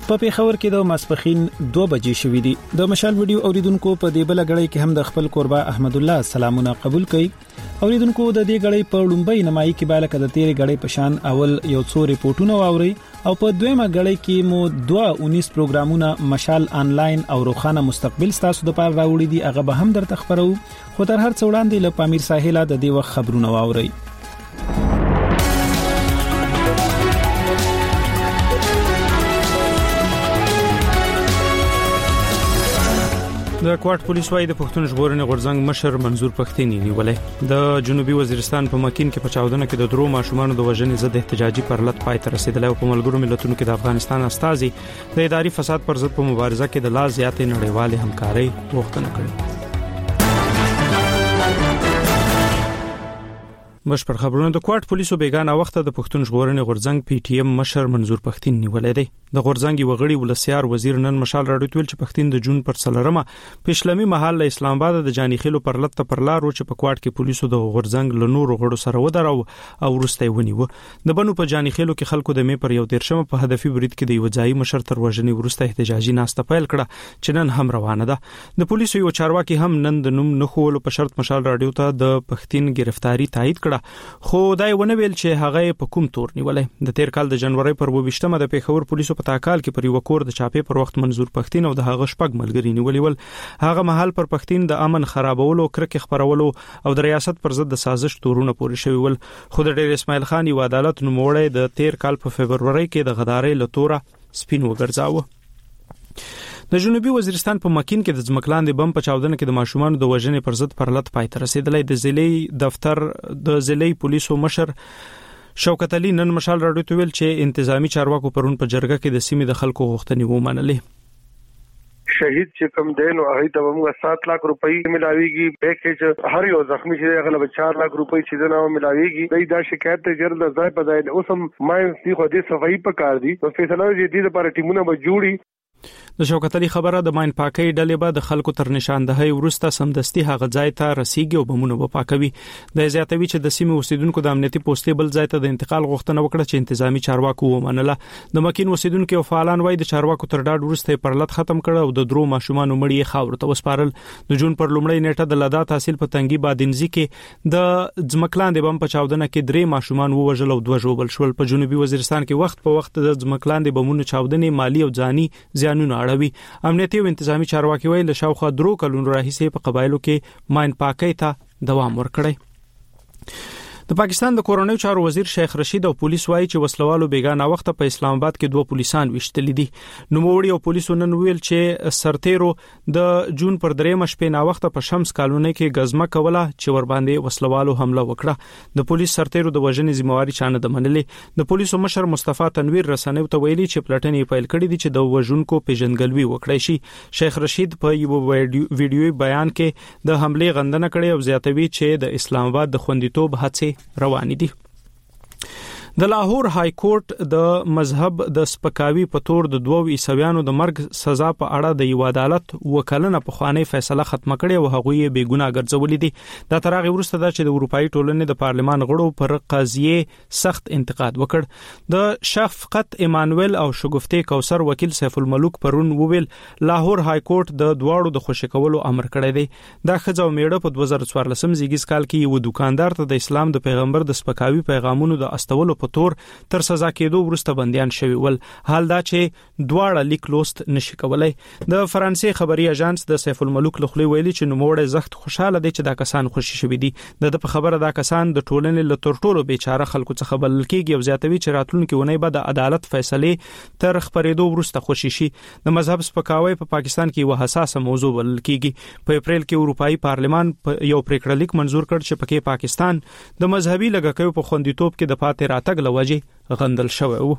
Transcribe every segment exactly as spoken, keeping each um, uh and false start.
په پیښور کې د ماسپخین دوه بجې شوې دي. د مشال ویډیو اوریدونکو په دې بل غړی کې هم د خپل قربا احمد الله سلامونه قبول کړي. اوریدونکو د دې غړی په لومبۍ نمایي کې بالا کده تیرې غړی پشان اول یو څو ریپورتونه واوري او په دویمه غړی کې مو دوه انیس پروګرامونه مشال انلاین او روخانه مستقبل ستاسو د پاره راوړي دي. هغه به هم درته خبرو، خو تر هر څه وړاندې له پامیر ساحل د دې وخت خبرونه واوري. د کوټ پولیس وايي د پښتون ژغورنې غورځنګ مشر منظور پښتين نیولې. د جنوبي وزیرستان په مکین کې په چاودنه کې د درو ماشومان د وژنې ضد احتجاجي پرلط پای ته رسیدلی او په ملګرو ملتونو کې د افغانستان استازي د اداري فساد پر ضد په مبارزه کې د لا زیاتې نړیوالې همکارۍ غوښتنه کړې. بشپړ خبرونه. د کوټ پولیسو بیگانه وخت د پښتون ژغورنې غورځنګ پی ټی ایم مشر منظور پښتين نیولې دی. د غورځنګ وغړي ولسیار وزیر نن مشال راډیو تل چې پښتين د جون پر څلرمه په اسلامي محل اسلام آباد د جانی خیلو پر لټ پر لارو چې په کوټ کې پولیسو د غورځنګ له نورو غړو سره ودرو او ورسته ونیو. د بنو په جانی خیلو کې خلکو د مې پر یو دیرشمه په هدفي برید کې د وځای مشر تر وژنې ورسته احتجاجي ناسته پیل کړه چې نن هم روانه ده. د پولیسو یو چارواکي هم نن د نوم نخول په شرط مشال راډیو ته د پښتين گرفتاری تایید کړه، خو دای ونه ویل چې هغه په کوم تور نیولې. د تیر کال د جنوري پر وبشتمه د پیښور پولیسو په تاکال کې پر یو کور د چاپې پر وخت منظور پښتين او د هغه شپږ ملګری نیولې ول. هغه محل پر پښتين د امن خرابولو، کرکې خبرولو او د ریاست پر ضد د سازش تورونه پورې شوی ول. خو د ډیر اسماعیل خان یو عدالت نوموړی د تیر کال په فبرवरी کې د غدارې لتوره سپین وګرځاوه. د جنوبي وزیرستان په مکین کې د ځمکلاندې بم په چاودنه کې د ماشومان د وژنې پر ضد پرلط پای ته رسیدلی. د ضلعي دفتر د ضلعي پولیسو مشر شوکت علي نن مشال راډیو ته ویل چې انتظامی چارواکو پرون په جرګه کې د سیمې د خلکو غوښتنې ومنلې. شهید چې کم دین او هغه ته موږ سات لک روپۍ ملاويږي، پیکیج هر یو زخمی چې غلبه چار لک روپۍ چې نه ملاويږي. دا شکایت ته جرل ځای په ځای اوس هم ما سي خو دې صفائی پکار دي. نو فیصله دې دې لپاره ټیمونه به جوړي. د شوکت علي خبره د ماین پاکي ډلې به د خلکو تر نشاندهي ورسته سمدستي هغه ځای ته رسیږي او بمونه به پاکوي. د زیاتوي چې د سیمې اوسیدونکو د امنیتي پوسټې بل ځای ته د انتقال غوښتنه وکړه چې انتظامی چارواکو ومنله. د مکین اوسیدونکو او فعالان وایي د چارواکو تر ډاډ ورسته پرلط ختم کړ او د درو ماشومان مړی خاور ته وسپارل. د جون پر لومړی نیټه د لدا تحصیل په تنګي بادنزي کې د ځمکلاندې بم په چاودنه کې درې ماشومان ووژل او دوه ژوبل شول. په جنوبي وزیرستان کې وخت په وخت د ځمکلاندې بمونو چاودنې مالی او ځاني زیانونه اړوي. امنیتي او انتظامی چارواکي ویل شاوخوا درو کلونو راهیسې په قبایلو کې ماین پاکي ته دوام ورکړي. د پاکستان د کورونیو چارو وزیر شیخ رشید او پولیس وایي چې وسلوالو بیگانه وخت په اسلام آباد کې دوه پولیسان وشتل دي. نوموړي او پولیسو نن ویل چې سرتیرو د جون پر درېمه شپې نا وخت په شمس کالونی کې غزمه کوله چې ور باندې وسلوالو حمله وکړه. د پولیس سرتیرو د وژنې ذمہواری چانه د منلې. د پولیسو مشر مصطفی تنویر رسنیو ته ویلي چې پلټنې پیل کړې دي چې د وژونکو پیژنګلوي وکړي شي. شیخ رشید په یو ویډیو بیان کې د حمله غندنه کړې او زیاتوي چې د اسلام آباد د خوندیتوب هڅې روانې دي. د لاهور های کورټ د مذهب د سپکاوي په تور د دوو عیسویانو د مرګ سزا په اړه د یو عدالت وکلنه په خواني فیصله ختمه کړې او هغه یې بې ګناه ګرځولې دي. دا ترغه ورسته ده چې د اروپאי ټولنې د پارلمان غړو پر قضیه سخت انتقاد وکړ. د شفقت ایمانویل او شګفتي کوثر وکیل سیف الملوک پرون وویل لاهور های کورټ د دواړو د خوشی کولو امر کړی دی. دا خځه میړه په دوه زره څوارلسم زیږیز کال کې یو دکاندار ته د اسلام د پیغمبر د سپکاوي پیغامونو د استولو په تور تر سزا کېدو ورسته بنديان شوی ول. حال دا چې دواړه لیک لوست نشي کولای. د فرانسې خبري اژانس د سیف الملوک لخوا ویلي چې نوموړی زخت خوشاله دی چې دا کسان خوشی شوی دي. د په خبره دا کسان د ټولنې له ترټولو بیچاره خلکو څخه بلل کېږي او زیاتوي چې راتلونکي ونی به د عدالت فیصله تر خبرېدو ورسته خوشی شي. د مذهب سپکاوی په پاکستان کې یو حساسه موضوع بلل کېږي. په اپریل کې اروپאי پارلمان یو پریکړه لیک منزور کړ چې پکې پاکستان د مذهبي لګکیو په خوندیتوب کې د پاتې راتګ لوجه غندل شوی وو.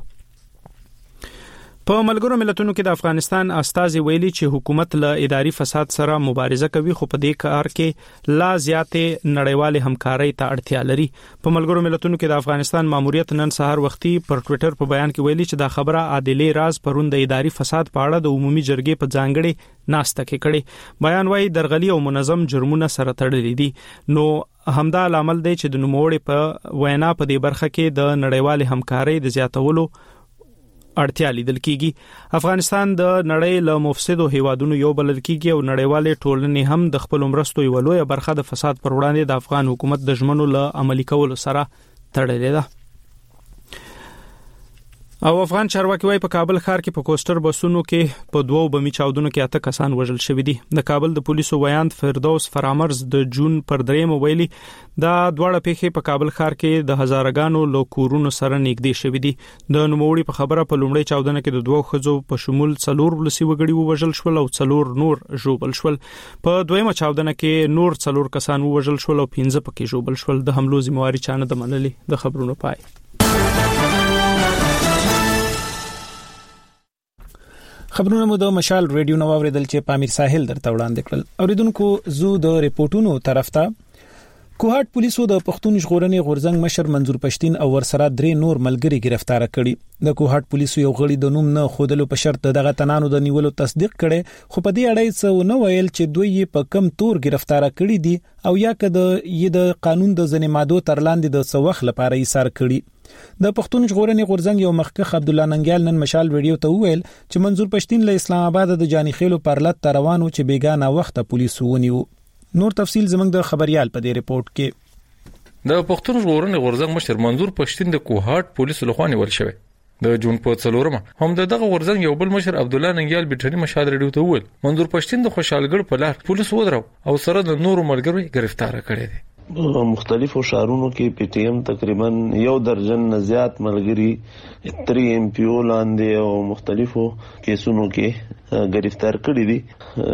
په ملګرو ملتونو کې د افغانستان استازي ویلي چې حکومت له اداري فساد سره مبارزه کوي خو په دې کار کې لا زیاتې نړیوال همکارۍ ته اړتیا لري. په ملګرو ملتونو کې د افغانستان ماموریت نن سهار وختي پر ټوئیټر په بیان کې ویلي چې دا خبره عادلې راز پرون د اداري فساد په اړه د عمومي جرګې په ځانګړي ناسته کې کړي. بیان وايي درغلي او منظم جرمونه سره تړلي دي. نو همدا عامل دی چې د نوموړي په وینا په دې برخه کې د نړیوال همکارۍ د زیاتولو اړتیا لیدل کیږي. افغانستان د نړۍ له مفسدو هیوادونو یو بلل کیږي او نړیوالې ټولنې هم د خپل مرستو یو لوی برخه د فساد پر وړاندې د افغان حکومت د ژمنو له عملي کولو سره تړلې ده. او افغان چارواکي وايي په کابل ښار کې په کوستر بسونو کې په دوو بمي چاودنو کې اته کسان وژل شوي دي. د کابل د پولیسو ویاند فردوس فرامرز د جون پر دریم ویلي دا دواړه پیښې په کابل ښار کې د هزارګانو له کورونو سره نږدې شوي دي. د نوموړي په خبره په لومړی چاودنه کې د دوه ښځو په شمول څلور ولسي وګړي وژل شول او څلور نور ژوبل شول. په دویمه چاودنه کې نور څلور کسان وژل شول او پنځه پکې ژوبل شول. د حملو ذمہواری چانه د منلې. د خبرونو پای. خبرونه مو د مشال ریډیو نو اوریدل چې پامیر ساحل درته وړاندې کړل. اوریدونکو زو د ریپورتونو طرف ته کوهاټ پولیسو د پښتون ژغورنې غورزنګ مشر منظور پښتين او ورسره درې نور ملګری گرفتار کړي. د کوهاټ پولیسو یو غړي د نوم نه خودلو په شرط دغه تنانو د نیولو تصدیق کړي، خو په دې اړه څه نه ویل چې دوی په کم تور گرفتار کړي دي او یا کده یې د قانون د ځنې ماده تر لاندې د سوخ لپاره یې سار کړي. د پښتون ژغورنې غورزنګ یو مخکخ عبد الله ننګیال نن مشال ویډیو ته وویل چې منظور پښتين له اسلام آباد د جانی خېلو پرلط روانو چې بیګانه وخت پولیسو ونیو. نور تفصیل زمنګ د خبريال په دې ریپورت کې. د پښتون ژغورنې غورزنګ مشر منظور پښتين د کوهاټ پولیسو لخوا نیول شوی. د جون په څلورمه هم دغه غورزنګ یو بل مشر عبد الله ننګیال بیٹنی مشال ریډیو ته وویل منظور پښتين د خوشحالګړ په لار پولیسو ودرو او سره د نورو ملګرو گرفتار کړي دي. مختلفو شهرونو کې پی ټی ایم تقریبا یو درجن نه زیات ملګری تری ایم پی او لاندې او مختلفو کیسونو کې گرفتار کړي دي.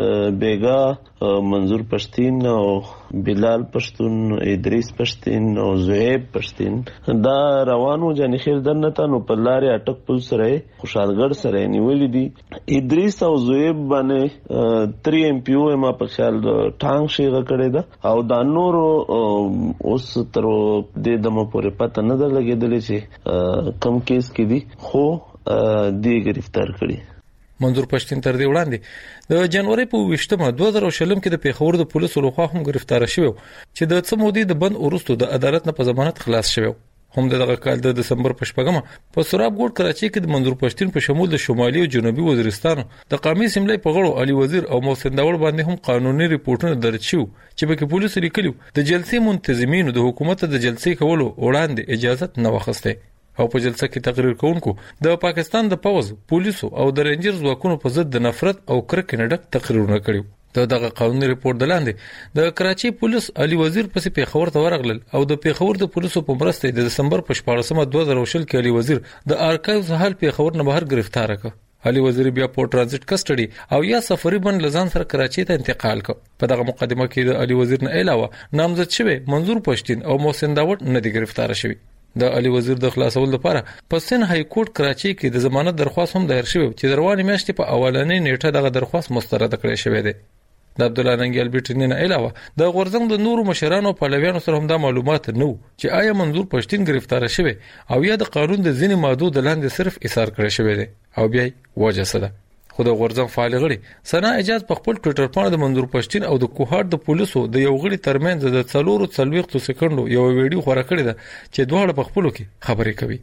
بیګا منظور پښتين او بلال پښتون، ادریس پښتين او زهیب پښتين دا روانو جانی خیر دنه نو په لارې اٹک پل سره خوشحالګړ سره نیولې دي. ادریس او زهیب باندې تری ایم پی او ما په خیال ټانګ شیغه کړي ده او دا نور اوس تر دې دمه پورې پته نه ده لګېدلې چې کم کیس کې دي خو دې گرفتار کړي. منظور پښتين تر دې وړاندې د جنوري په ویشتمه دوه زره شلم کې د پیښور د پولیسو لخوا هم گرفتار شوی چې د څه مودې د بند ورستو د عدالت نه په ضمانت خلاص شوی. هم دغه کال د دسمبر په شپږمه په سراب ګوډ کراچي کې د منظور پښتين په شمول د شمالي او جنوبي وزیرستان د قومي سیملې په غړو علي وزیر او محسن داوړ باندې هم قانوني ریپورتونه درج شو چې په کې پولیسو لیکلو د جلسې منتظمینو د حکومت د جلسې کولو وړاندې اجازه نه واخسته او په جلسه کې تقریر کوونکو د پاکستان د پوز پولیسو او د رینجر ځواکونو په ضد د نفرت او کرکې نه ډک تقریرونه کړي. دغه قانوني ریپورت دلاندې د کراچي پولیس علي وزیر پسې پیښور ته ورغلل او د پیښور د پولیسو په مرسته د دسمبر په شپاړسمه دوه زره شل کې علي وزیر د ارکایوز حل پیښور نه بهر گرفتار کړ. علي وزیر بیا په ټرانزیت کسټډي او یا سفري بند لزان سره کراچي ته انتقال کړ. په دغه مقدمه کې د علي وزیر نه علاوه نامزد شوی منظور پښتين او محسن داوړ نه دي گرفتار شوی. د علي وزیر د خلاصول لپاره په سن های کورټ کراچي کې د ضمانت درخواست هم دایر شوی چې دروازه میاشتې په اولنې نیټه دغه درخواست مسترد کړی شوی دی. د عبد الله ننګیال بیٹنی نه علاوه د غورزنګ د نورو مشرانو په لویانو سره هم دا معلومات نه چې آیا منظور پښتين گرفتار شوی او یا د قانون د ځینې ماده د لاندې صرف اثار کړی شوی دی او بیا وجه څه ده. خو د غورزنګ فعال غړي سنا اجازه په خپل ټوئیټر باندې د منظور پښتين او د کوهاټ د پولیسو د یو غړي ترمنځ د څلورو څلويختو سکندو یو ویډیو خبره کړې ده چې دواړه په خپلو کې خبرې کوي.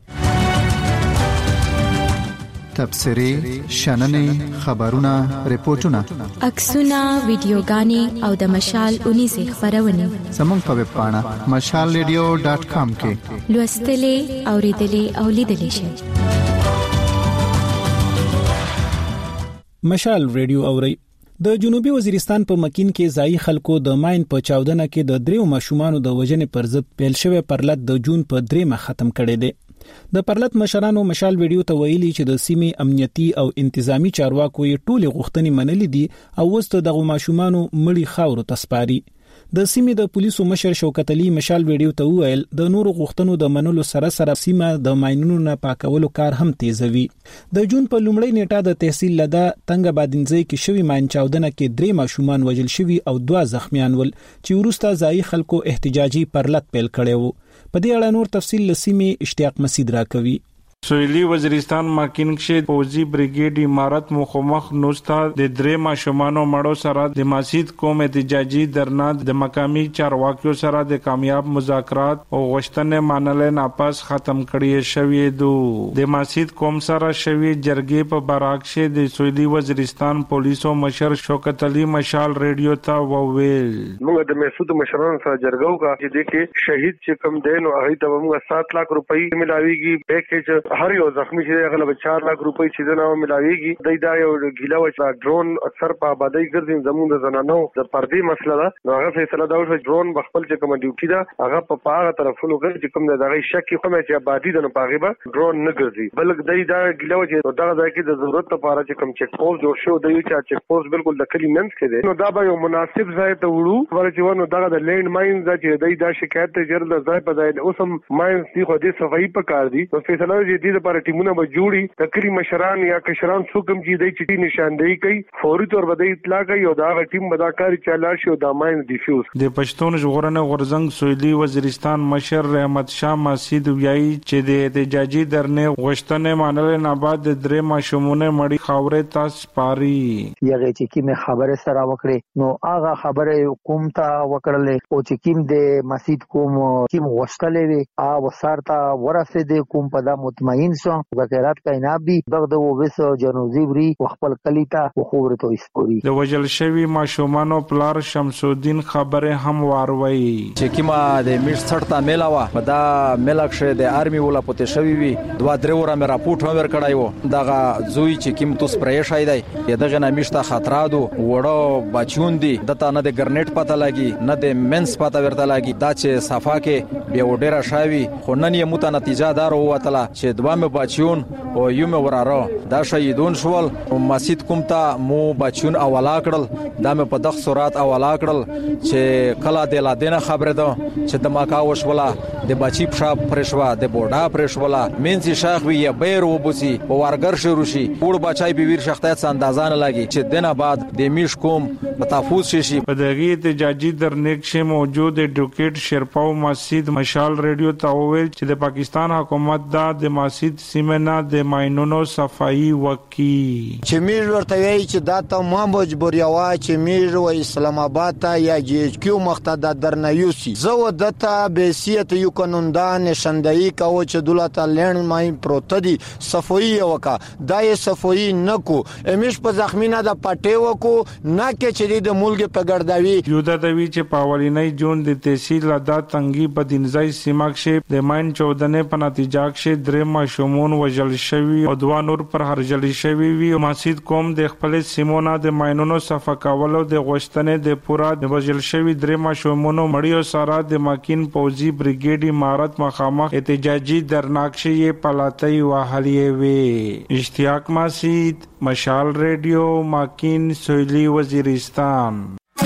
تبصري شننې خبرونه ریپورتونه عکسونه ویډیوګانې او د مشال اونیزه خبرونه زموږ په ویب پاڼه مشال ریډیو ډاټ کام کې لوستلې اوریدلې او لیدلې شئ. مشال ریډیو اوري. د جنوبي وزیرستان په مکین کې ځای خلکو د ماین په چاودنه کې د دریو ماشومانو د وژنې پر ضد پیل شوی پرلط د جون په دریمه ختم کړي دي. د پرلط مشرانو مشال ویډیو ته ویلي چې د سیمې امنیتي او انتظامی چارواکو یې ټولې غوښتنې منلې دي او وسته دغه ماشومانو مړی خاورو تسپاري. د سیمې د پولیسو مشر شوکت علي مشال ویډیو ته وویل د نورو غوښتنو د منلو سره سره سیمه د ماینونو نه پاکولو کار هم تیزوي. د جون په لومړۍ نیټه د تحصیل لدا تنګ بادنځي کې شوی ماین چاودنه کې درې ماشومان وژل شوي او دوه زخمیان ول چې ورسته ځای خلکو احتجاجي پرلط پیل کړي وو. په دې اړه نور تفصیل لسیمه اشتیاق مسید راکوي. سویلی وزیرستان ماکین کې پوزي بریګیډ امارت مخمخ نوستا د درې ماشومانو مړو سره د ماسید قوم احتجاجي درنا د مقامي چارواکیو سره د کامیاب مذاکرات او غوښتنې منل ناپاس ختم کړي شوی دو د ماسید قوم سره شوی جرګې په براکشه د سویلی وزیرستان پولیسو مشر شوکت علي مشال ریډیو ته وویل موږ د مسعود مشران سره جرګو کا چې د کې شهید چې کم دین او هغه ته موږ سات لک روپۍ ملاويږي پیکیج هر یو زخمی چې غلب چار لک روپۍ چې نه ملاويږي د دا یو ګیلا و ډرون اکثر په آبادی ګرځي زموږ د زنانو د پردي مسله ده نو هغه فیصله دا وشو ډرون بخپل چې کوم ډیوټي ده هغه په پاغه طرفونو کې چې کوم دغه شک کوم چې آبادی د نه پاغه به ډرون نه ګرځي بلکې دا ګیلا و چې دا ځای کې د ضرورت لپاره چې کوم چیک پوسټ جوړ شو د یو چیک پوسټ بالکل د کلی منځ کې ده نو دا به یو مناسب ځای ته وړو ورته ونه دا د لینډ ماین چې دای دا شکایت ته جرل ځای په ځای اوسم ماین دی خو دې صفائی په کار دي نو فیصله دې د لپاره ټیمونه به جوړي د کلی مشران یا کشران څوک چې دې چټي نشاندهي کوي فوري تور به اطلاع کوي او دا ټیم به دا کار چلار شي او دا ماین ډیفیوز د پښتون ژغورنې غورزنګ سویلی وزیرستان مشر رحمت شاه مسعود ویایي چې د احتجاجي درنې غوښتنې منل نه بعد د درې ماشومونه مړی خاورې تاس پاري یغه چې کی خبره سره وکړي نو هغه خبره کوم ته وکړلې او چې کیم د مسجد کوم کیم غوښتلې وي او سارتا ورسه د کوم په دا مطمئن شو وکړات کیناب دي دغه وبس جنوزي وری خپل کلیتا او خبرته اسپوري د وجل شوی ماشومانو پلار شمس الدین خبره هم واروي چې کیما د میټ څړتا میلاوه په دا ملکشه د ارمي ولا پته شوی وي دوا درې ور مې راپورټ هم ور کړایو دغه زوی چې کیم توس پرې شای دی دغه نه میشته خطرادو وړو بچون دي دته نه د ګرنیټ پته لګي نه د منس پته ورته لګي دا چې صفا کې به وډره شاوي خو نن یې مت نتیجه دار وته چې دوه مې بچون او یو مې وراره دا شهیدون شول مسجد کوم ته مو بچون اولا کړل دا مې په دغه سرعت اولا کړل چې کلا د لادینه خبره ده چې د ماکاوش ولا د بچی پښه پرشوا د بوډا پرشولا مینځي شاخ وی بیر وبسي او ورګر شروع شي پور بچای به ویر شختات اندازان لګي چې دنه بعد د میش کوم په تفوز شي په دغه احتجاجي درنیک شه موجود ایڈوکیټ شرپاو مسجد مشال ریډیو ته وویل چې د پاکستان حکومت دا د مسجد سیمنا د ماینونو صفائی وکي چې میږ ورته وی چې دا ته ما مجبور یو چې میږ و اسلام آباد ته یا جی ایچ کیو مقتدا درنیوسی زه ودته بیسیت یو قانوندان نشندای کو چې دولت لند مای پروتدي صفائی وکا دای صفائی نکو امیش په زخمینه د پټه وکو نه کې چې د ملک په ګرداوی یو د دوی چې پاولینې جون د تحصیل ادا تنګي په دینځای سیمه کې د ماین چودنې په نتیجه کې درې ماشومان وژل شوی او دوه نور پر هرجل شوی وی مسجد کوم د خپل سیمونه د ماینونو صفه کولو د غوښتنې د پورا د وژل شوی درې ماشومان مړیو سره د ماکین پوزي بریګیډ امارت مخامخ احتجاجي درناکشه یې پلاتای وهلې وی اشتیاق مسجد مشال ریډیو ماکین سویلی وزیرستان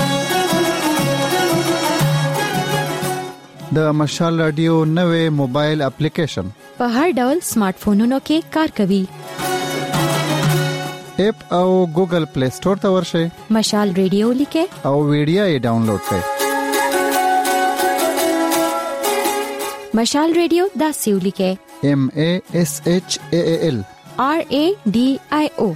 د مشال رادیو نوې موبایل اپلیکیشن په هر ډول سمارټ فونونو کې کار کوي اپ او ګوګل پلی سٹور ته ورشئ مشال ریډیو لیکه او ویډیو یې ډاونلوډ کړئ مشال ریډیو دا سیو لیکه ایم ای ایس ایچ ای ایل آر ای ډی آی او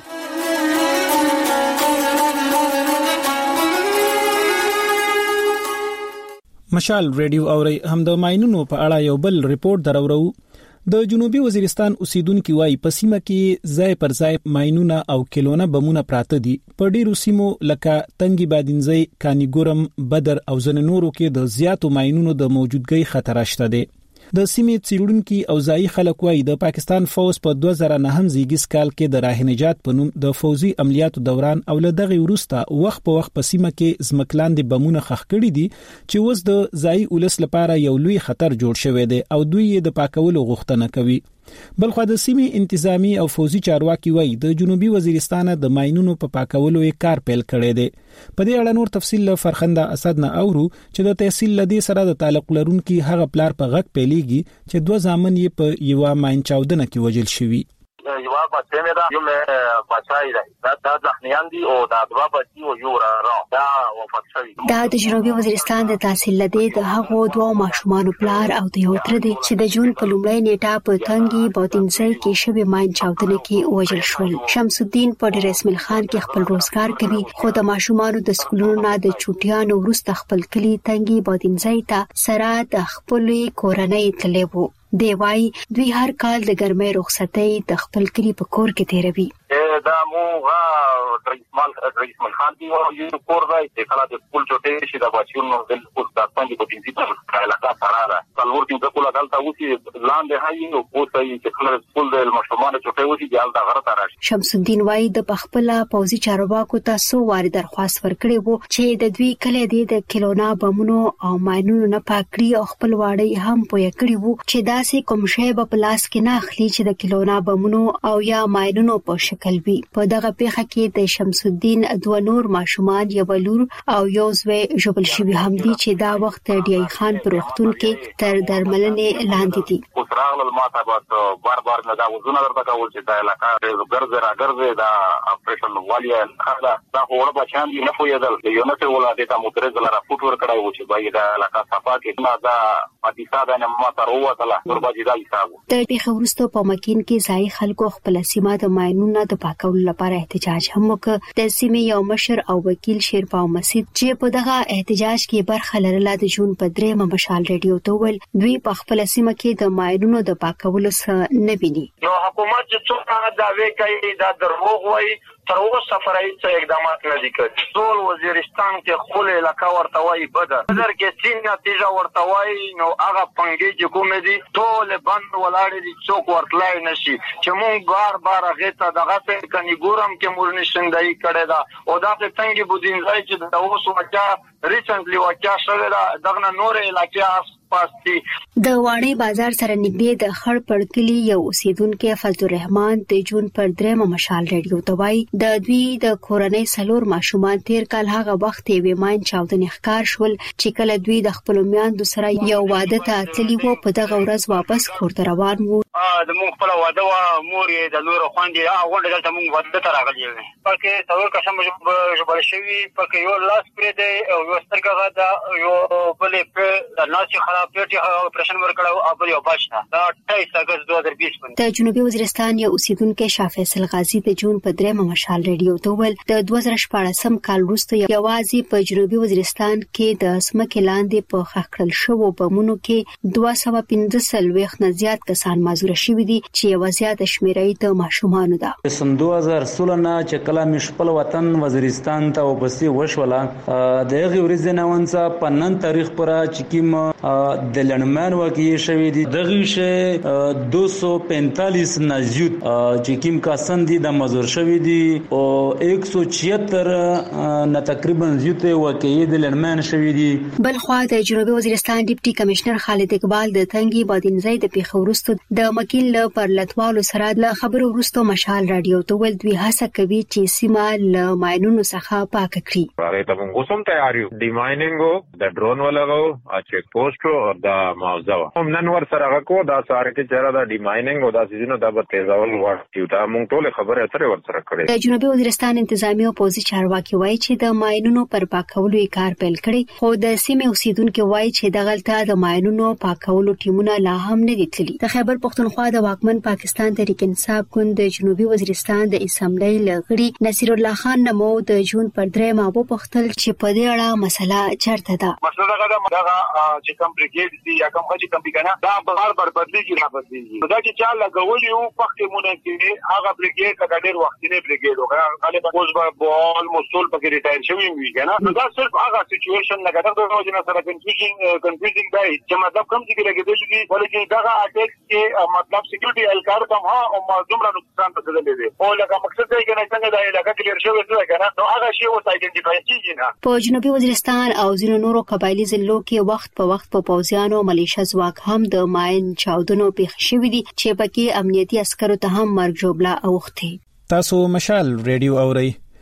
مشال ریډیو اوري هم د ماینونو په اړه یو بل ریپورت درورو د جنوبي وزیرستان اوسیدونکو وايي په سیمه کې ځای پر ځای ماینونه او کلونه بمونه پراته دي په ډیرو سیمو لکه تنګي بادینځي کانیګورم بدر او ځنه نورو کې د زیاتو ماینونو د موجودګۍ خطر شته دي د سیمې څیړونکو او ځای خلک وايي د پاکستان فوج په دوه زره نه هم زیږس کال کې د راه نجات په نوم د فوزي عملیاتو دوران او له دغه وروسته وخت په وخت په سیمه کې زمکلاندې بمونه خخ کړي دي چې اوس د ځای ولس لپاره یو لوی خطر جوړ شوی دی او دوی یې د پاکولو غوښتنه کوي بلخو د سیمې انتظامی او فوزي چارواکي وایي د جنوبي وزیرستان د ماینونو په پاکولو یې کار پیل کړی دی په دې اړه نور تفصیل له فرخنده اسد نه اورو چې د تحصیل لدی سره د تعلق لرونکي هغه پلار په غږ پیلېږي چې دوه ځامن یې په یو ماین چاودنه کې وژل شوی یو بچی مې دا یو مې بچای دی دا د ځخنیان دي او دا دوا بچي او یو را دا وفات شوی. دا د جنوبي وزیرستان د تحصیل لدی د هغو دوه ماشومان پلار او د یو تر دي چې د جون په لومړۍ نیټه په تنګي بوتینځای کې شوی ماین چاودنه کې وژل شول. شمس الدین په ډیر اسماعیل خان کې خپل روزګار کوي خو د ماشومان د سکولونو نه د چوټیانو وروسته خپل کلی تنګي بوتینځای ته سره د خپل کورنۍ تللی وو. دی وايي دوی هر کال د ګرمۍ رخصتۍ د خپل کلی په کور کې تیروي. دا موغه رئیسمال رئیسمال خان دی او یو کور دی چې کله د سکول چټې شي د بچیونو د سکول د څنګه په دې په علاقه سره ده څلور دین د کوله دلته وسی لاندې هاي او پوتای چې کله سکول د مشروعانه چټې وسی د الته غره تراشي. شمس الدین وايي د پخپله پوزي چارواکو ته سو واري درخواست ورکړي وو چې د دوی کله د کلونا بمونو او ماینونو نه پاکړي او خپل واړی هم پوي کړی وو چې داسې کوم شی په پلاس کې نه اخلي چې د کلونا بمونو او یا ماینونو په شکل وي. په دغه پیښه کې د شمس الدین دوه نور ماشومان یو لور او یو زوی ژوبل شوی هم دي چې دا وخت ډی خان پر وختون کې تر درملنې لاندې دي. اوسراغل الماته بعد بار بار نه دا وزونه درته کول چې د علاقه ګرځي را ګرځي دا اپریشن والیا خلا دا وړ بچان دي نه پویدل یو نه ته ولادت ته مترز لاره فوټ ور کړای و چې بای دا علاقه صفا کې نه دا پاتیسا نه ماته وروته ورباجي دا حساب. د پیښه وروسته په مکین کې ځای خلکو خپل سیمه د ماینونو د پاکولو لپاره احتجاج هم وکړ. د سیمې یو مشر او وکیل شیرپاو مسید چې په دغه احتجاج کې برخه لرله د جون په درېمه مشال ریډیو ته ویل دوی په خپل سیمه کې د ماینونو د پاکولو څخه نه ویني. نو حکومت چې څومره داوی کوي دا دروغ وایي تر اوسه فرایي څه اقدامات نه دي کړي. ټول وزیرستان کې خپل علاقه ورته وایي بده نظر کې سین نتیجه ورته وایي نو هغه پنګي چې کوم دي ټول بند ولاړ دي څوک ورتلای نشي چې مونږ بار بار هغه ته دغه څه کني ګورم کې مور نشندای کړي دا او دا څنګه بودینځای چې د اوسو واچا ریسنټلی واچا شوی دا دغه نور علاقې د واړی بازار سره نږدې د خړ پړکلی یو اوسیدونکو فضل الرحمن د جون پر درېمه مشال ریډیو ته وایي د دوی د کورنۍ سلور ماشومان تیر کال هغه وخت یې ماین چاودنې ښکار شول چې کله دوی د خپل میاندو سره یو واده ته تللی وو په دغه ورځ واپس کور ته روان وو. د مونږ خپل واده وا مور یې د نور خوندې هغه غونډه دلته مونږ واده ته راغلي یو پکې څلور کسان جوړ شوي پکې یو لاس پرې دی او یو سترګه دا یو بلې په د ناسي خراب پېټي اپریشن ورکړو او بل یو بچا دا اٹھائیس اگست دو ہزار بیس د جنوبي وزیرستان یو اوسیدونکو شاه فیصل غازی د جون په درېمه مشال ریډیو ته ویل د دوه زره شپاړسم کال وروسته یوازې په جنوبي وزیرستان کې د سمکې لاندې په خښکړل شوو بمونو کې دوه سوه پنځه څلوېښت نه زیات کسان معذور شوي دي چې یو زیاته شمیرې د ماشومانو ده. سن دوه زره سولہ نه چې کله مشپل وطن وزیرستان ته وبسي وشوله د هغه ورځې نه ونڅه په نن تاریخ پر چې کیم د لړمان واقعي شوی دي دغه شی دو سو پینتالیس نه زیات چې کیم کسان دي د معذور شوی دي او یک سو چھیاتر نه تقریبا زیات واقعي د لړمان شوی دي. بل خو د جنوبي وزیرستان ډیپټي کمشنر خالد اقبال د تنګي بادینځای د پیښور وروسته د مکین له پرلتوالو سره د خبرو وروسته مشال رادیو ته ول دوی هڅه کوي چې سیمه له ماینونو څخه پاک کړي. هغه ته موږ اوسم تیار یو د ماینینګو د ډرون ولغو ا چیک پوسټ او د معاوضه هم نن ور سره غو دا ساره کې چیرې د ډی ماینینګ او د سيزونو د به تیزول وړتیو دا موږ ټول خبره اترې ور سره کړې. د جنوبي وزیرستان انتظامی او پوزي چارواکي وایي چې د ماینونو پر پاکولو یې کار پیل کړی خو د سیمې اوسیدونکو وایي چې دغلته د ماینونو پاکولو ټیمونه لا هم نه دي تللي. د خیبر پښتونخوا د واکمن پاکستان تحریک انصاف ګوند د جنوبي وزیرستان د اسمبلی لغړي نصیر الله خان نمو د جون پر درېمه ابو پختل چې په دې اړه مسله چرته ده. مسله دا ده چې کوم بریګیډ دي یا کوم چې کوم بګنه دا بار بار بدلیږي نه بدلیږي. دا چې چا لګولي او پښتمونه کې هغه بریګیډ کډه ډېر وخت نه بریګیډ وکړه غالبا اوس به بول مسول پکې ریټایر شوی وي کنه. دا صرف هغه سچويشن نه کېده د وجه نه سره کنفیوژن کنفیوزینګ دی چې مطلب کوم چې لګیدل دي ولکه دا اټیک کې مطلب سکیورټي الکار کوم ها او معلومه نقصان رسیدلې دي او لکه مقصد دی کنه څنګه دا علاقه کلیر شوی څه کنه نو هغه شی او آیډنټیفای کیږي نه. په جنوبي وزیرستان او ځینو نورو قبایلی ضلعو کې وخت په وخت په پوځیانو ملیشه ځواک هم د ماین چاودنو پیښ شوې دي چې پکې امنیتي عسکرو ته هم مرګ جوړه اوختي. تاسو مشال ریډیو اورئ.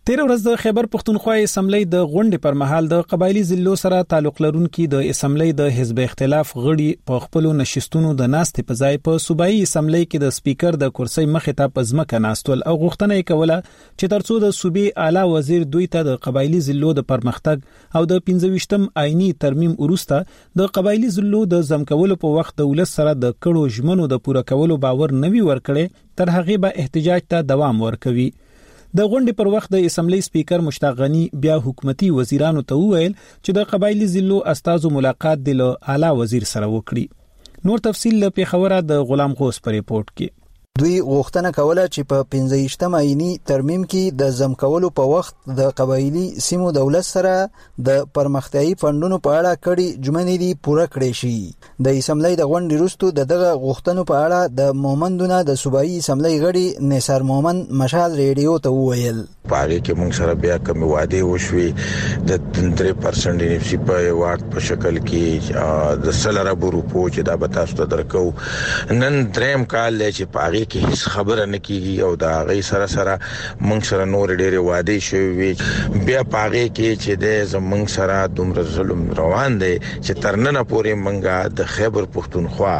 تیر ورځ د خیبر پښتونخوا اسمبلی د غونډې پر مهال د قبایلی ضلعو سره تعلق لرونکي د اسمبلی د حزب اختلاف غړي په خپل نشستونو د ناستې په ځای په صوبایي اسمبلی کې د سپیکر د کرسي مخې ته پزمکه ناستول او غوښتنه یې کوله چې ترڅو د صوبې اعلی وزیر دوی ته د قبایلی ضلعو د پرمختګ او د پنځه ویشتم آئینی ترمیم وروسته د قبایلی ضلعو د زمکولو په وخت د ولس سره د کړو ژمنو د پوره کولو باور نوي ورکړي تر هغه به احتجاج ته دوام ورکوي. د غونډې پر وخت د اسمبلی سپیکر مشتاق غنی بیا حکومتي وزیرانو ته وویل چې د قبایلی ضلعو استازو ملاقات د اعلی وزیر سره وکړي. نور تفصیل له پیښوره د غلام غوث پر ریپورت کې. دوی غوښتنه کوله چې په پنځه ویشتم آئینی ترمیم کې د زمکولو په وخت د قبایلی سیمو دولت سره د پرمختیايي فندونو په اړه کړي ژمنې دي پوره کړې شي. د اسمبلی د غونډې وروسته د دغه غوښتنو په اړه د مومندونه د صوبایي اسمبلی غړي نثار مومن مشال ریډیو ته وویل پاره کې موږ سره بیا کوم وعده وشوي د درې پرسنټ انفسي په وارد په شکل کې د سلره بروپو چې دا به تاسو ته درکو نن دریم کال چې پاره کې هیڅ خبره نه کیږي او دا غي سره سره موږ سره نور ډېر وعده شوی بیا پاره کې چې د زمنګ سره دومره ظلم روان دي چې ترننه پورې منګه د خیبر پښتونخوا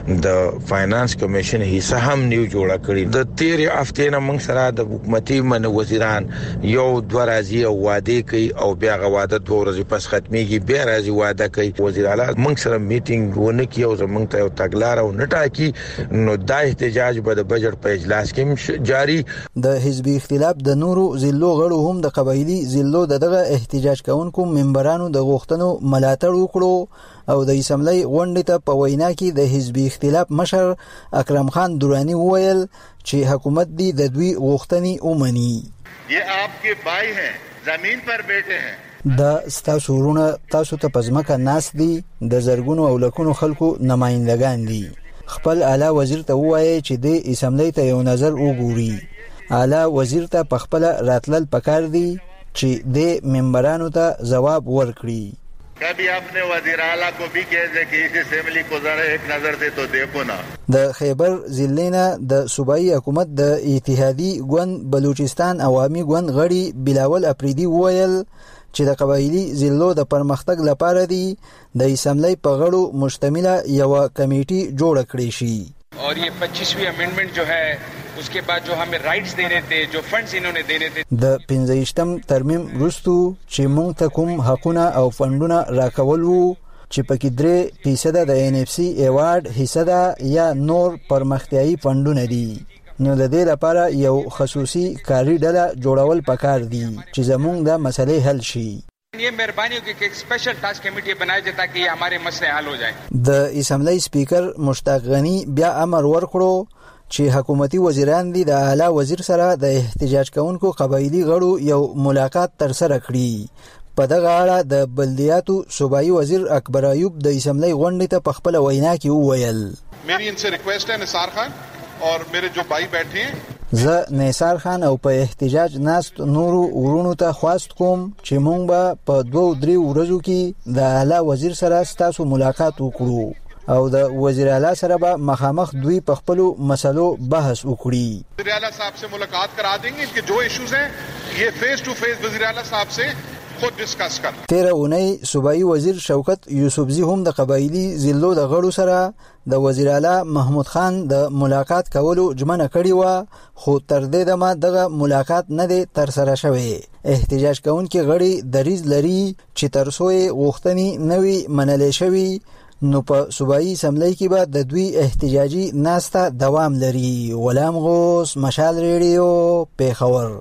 د فاینانس کمیشن حصہ هم نیو جوړه کړی د تیر هفته نه موږ سره د حکومتي من وزیران یو دوه راځي او وعده کوي او بیا غواده دوه ورځې پس ختميږي بیا راځي وعده کوي وزیر اعلی موږ سره میټینګ ونه کی او زمنګ ته تګلار او نټا کی نو دا احتجاج به د بجټ په اجلاس کې جاری. د حزب اختلاف د نورو ضلعو غړو هم د قبایلی ضلعو دغه احتجاج کوونکو ممبرانو د غوښتنو ملاتړ وکړو او د اسمبلی غونډې ته په وینا کې د حزب اختلاف مشر اکرم خان دورانی وویل چې حکومت دی د دوی غوښتنې ومني. یہ آپ کے بھائی ہیں زمین پر بیٹھے ہیں دا ستاسو ورونه تاسو ته پزماکه ناس دي د زرګونو او لکونو خلکو نمائندگان دي. خپل اعلی وزیر ته وایي چې د اسمبلی ته یو نظر وګوري. اعلی وزیر ته په خپل راتلل پکار دي چې د ممبرانو ته جواب ورکړي. کبھی اپنے وزیر اعلی کو بھی کہہ دے کہ اس اسمبلی کو ذرا ایک نظر سے تو دیکھو نا. د خیبر ضلع د صوبایي حکومت د اتحادی ګوند بلوچستان عوامي ګوند غړي بلاول اپریدي وویل چې د قبایلی ضلعو د پرمختګ لپاره دی د اسمبلی په غړو مشتمله یو کمیټي جوړ کړی شي. اور یہ پچیسویں امینډمنٹ جو ہے اس کے بعد جو ہمیں رائٹس دینے تھے جو فنڈز انہوں نے دینے تھے د پنځه ویشتم ترمیم وروسته چې موږ ته کوم حقونه او فندونه راکول وو چې پکې درې فیصد د ان اف سی ایوارډ حصہ ده یا نور پرمختیايي فندونه دي نو د دې لپاره یو خصوصي کاری ډله جوړول پکار دي چې زموږ د مسلې حل شي. یہ مهربانی وکړئ چې ایک سپیشل ټاسک کمیټي بنائے جتا کہ یہ ہمارے مسئلے حل ہو جائیں. د اسمبلی سپیکر مشتاق غنی بیا امر ورکړو چې حکومتي وزیران دي د اعلی وزیر سره د احتجاج کوونکو قبایلی غړو یو ملاقات تر سره کړي. په دغه اړه د بلدیاتو صوبایي وزیر اکبر ایوب د اسمبلی غونډې ته په خپل وینا کې وویل میری ان سے ریکویسٹ ہے نثار خان اور میرے جو بھائی بیٹھے ہیں زه نثار خان او په احتجاج ناست نورو ورونو ته خواست کوم چې مونږ به په دوه درې ورځو کې د اعلی وزیر سره ستاسو ملاقات وکړو او د وزیر اعلی سره به مخامخ دوی په خپل مسلو بحث وکړي. وزیر اعلی صاحب سے ملاقات کرا دیں گے. ان کے جو ایشوز ہیں یہ فیس ٹو فیس وزیر اعلی صاحب سے خود ڈسکس کر. تیر اونۍ صوبایي وزیر شوکت یوسفزی هم د قبایلی ضلعو د غړو سره د وزیر اعلی محمود خان د ملاقات کولو ژمنه کړې و خو تر دې دمه دغه ملاقات نه دی تر سره شوی. احتجاج کوونکي غړي دریځ لري چې تر څو یې غوښتنې نه وي منلې شوي نو په صوبایي اسمبلی کې به د دوی احتجاجي ناسته دوام لري. غلام غوث مشال ریډیو پیښور.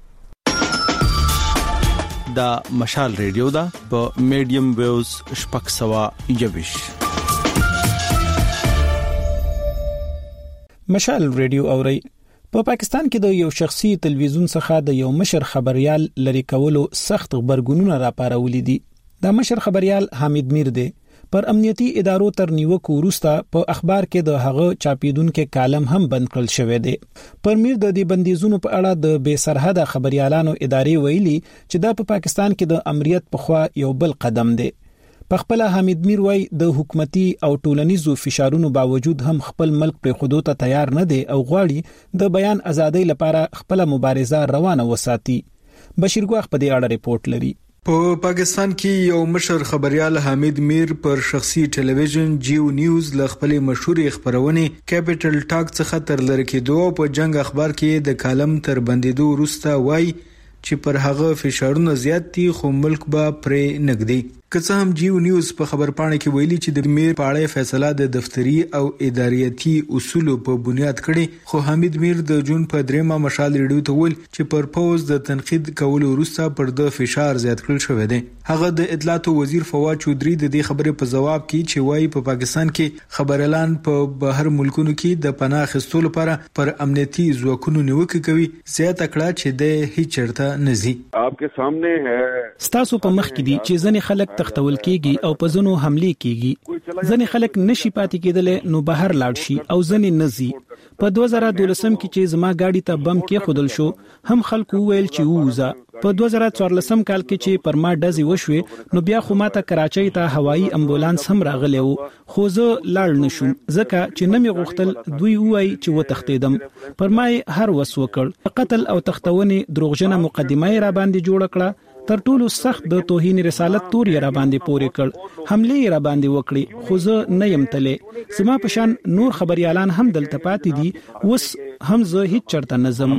دا مشال ریډیو دا په میډیم ویوز شپږ سوه یوویش. مشال ریډیو اوري په پاکستان کې د یو شخصي تلویزیون څخه د یو مشر خبريال لری کولو سخت خبرګونونه راپارولې دي. دا مشر خبريال حامد میر دی. پر امنیتي ادارو تر نیوکو وروسته په اخبار کې د هغه چاپیدونکو کالم هم بند کړل شوی دی. پر میر د دې بندیزونو په اړه د بے سرحده خبريالانو ادارې ویلي چې دا په پاکستان کې د امنیت په خوا یو بل قدم دی. په خپل حامد میر وای د حکومتي او ټولنیزو فشارونو باوجود هم خپل ملک پر خودو ته تیار نه دی او غواړي د بیان ازادۍ لپاره خپل مبارزه روانه وساتي. بشیر ګواخ په دې اړه ریپورت لري. په پاکستان کې یو مشر خبريال حمید میر پر شخصي ټلویزیون جیو نیوز ل خپل مشهور خبرونه کیپټل ټاک څخه تر لری کېدو په جنگ اخبار کې د کالم تر بندیدو وروسته وای چې پر هغه فشارونه زیات دي خو ملک به پرې نګدي. که څه هم جیو نیوز په خبرپاڼه کې ویلي چې د میر په اړه فیصله د دفتری او اداریاتي اصول په بنیاد کړي، خو حمید میر د جون په دریمه مشال ریډیو ته ویل چې پر پوز د تنقید کولو وروسته پر د فشار زیات کړل شوی دی. هغه د اطلاعات وزیر فواد چودري د دې خبرې په جواب کې چې وایي په پاکستان کې خبريالان په بهر ملکونو کې د پناه اخیستلو لپاره پر امنیتي ځواکونو نیوکه کوي، زیات کړه چې د هیڅ چرته نزي. آپ کے سامنے ہے ستاسو په مخ کې دي چې ځنې خلک تختول کېږي او په ځنو حمله کېږي. ځنې خلک نشي پاتې کېدل نو بهر لاړ شي او ځنې نزي. په دوه زره دولسم کې چې زما گاډي ته بم کې خودل شو هم خلکو ویل چې ووزه. په دوه زره څوارلسم کال کې چې پر ما ډزې وشوې نو بیا خو ماته کراچۍ ته هوایی امبولانس هم راغلی و، خو زه لاړ نشم ځکه چې نه مې غوښتل دوی ووایي چې وتښتېدم. پر ما هر وس وکړ، قتل او تختونې دروغجنه مقدمه یې را باندې جوړ کړه، تر ټولو سخت د توهین رسالت تور یې را باندې پورې کړ، حمله یې را باندې وکړي، خو زه نه یم تللی. زما په شان نور خبريالان هم دلته پاتې دي، اوس هم زه هیڅ چرته نه ځم.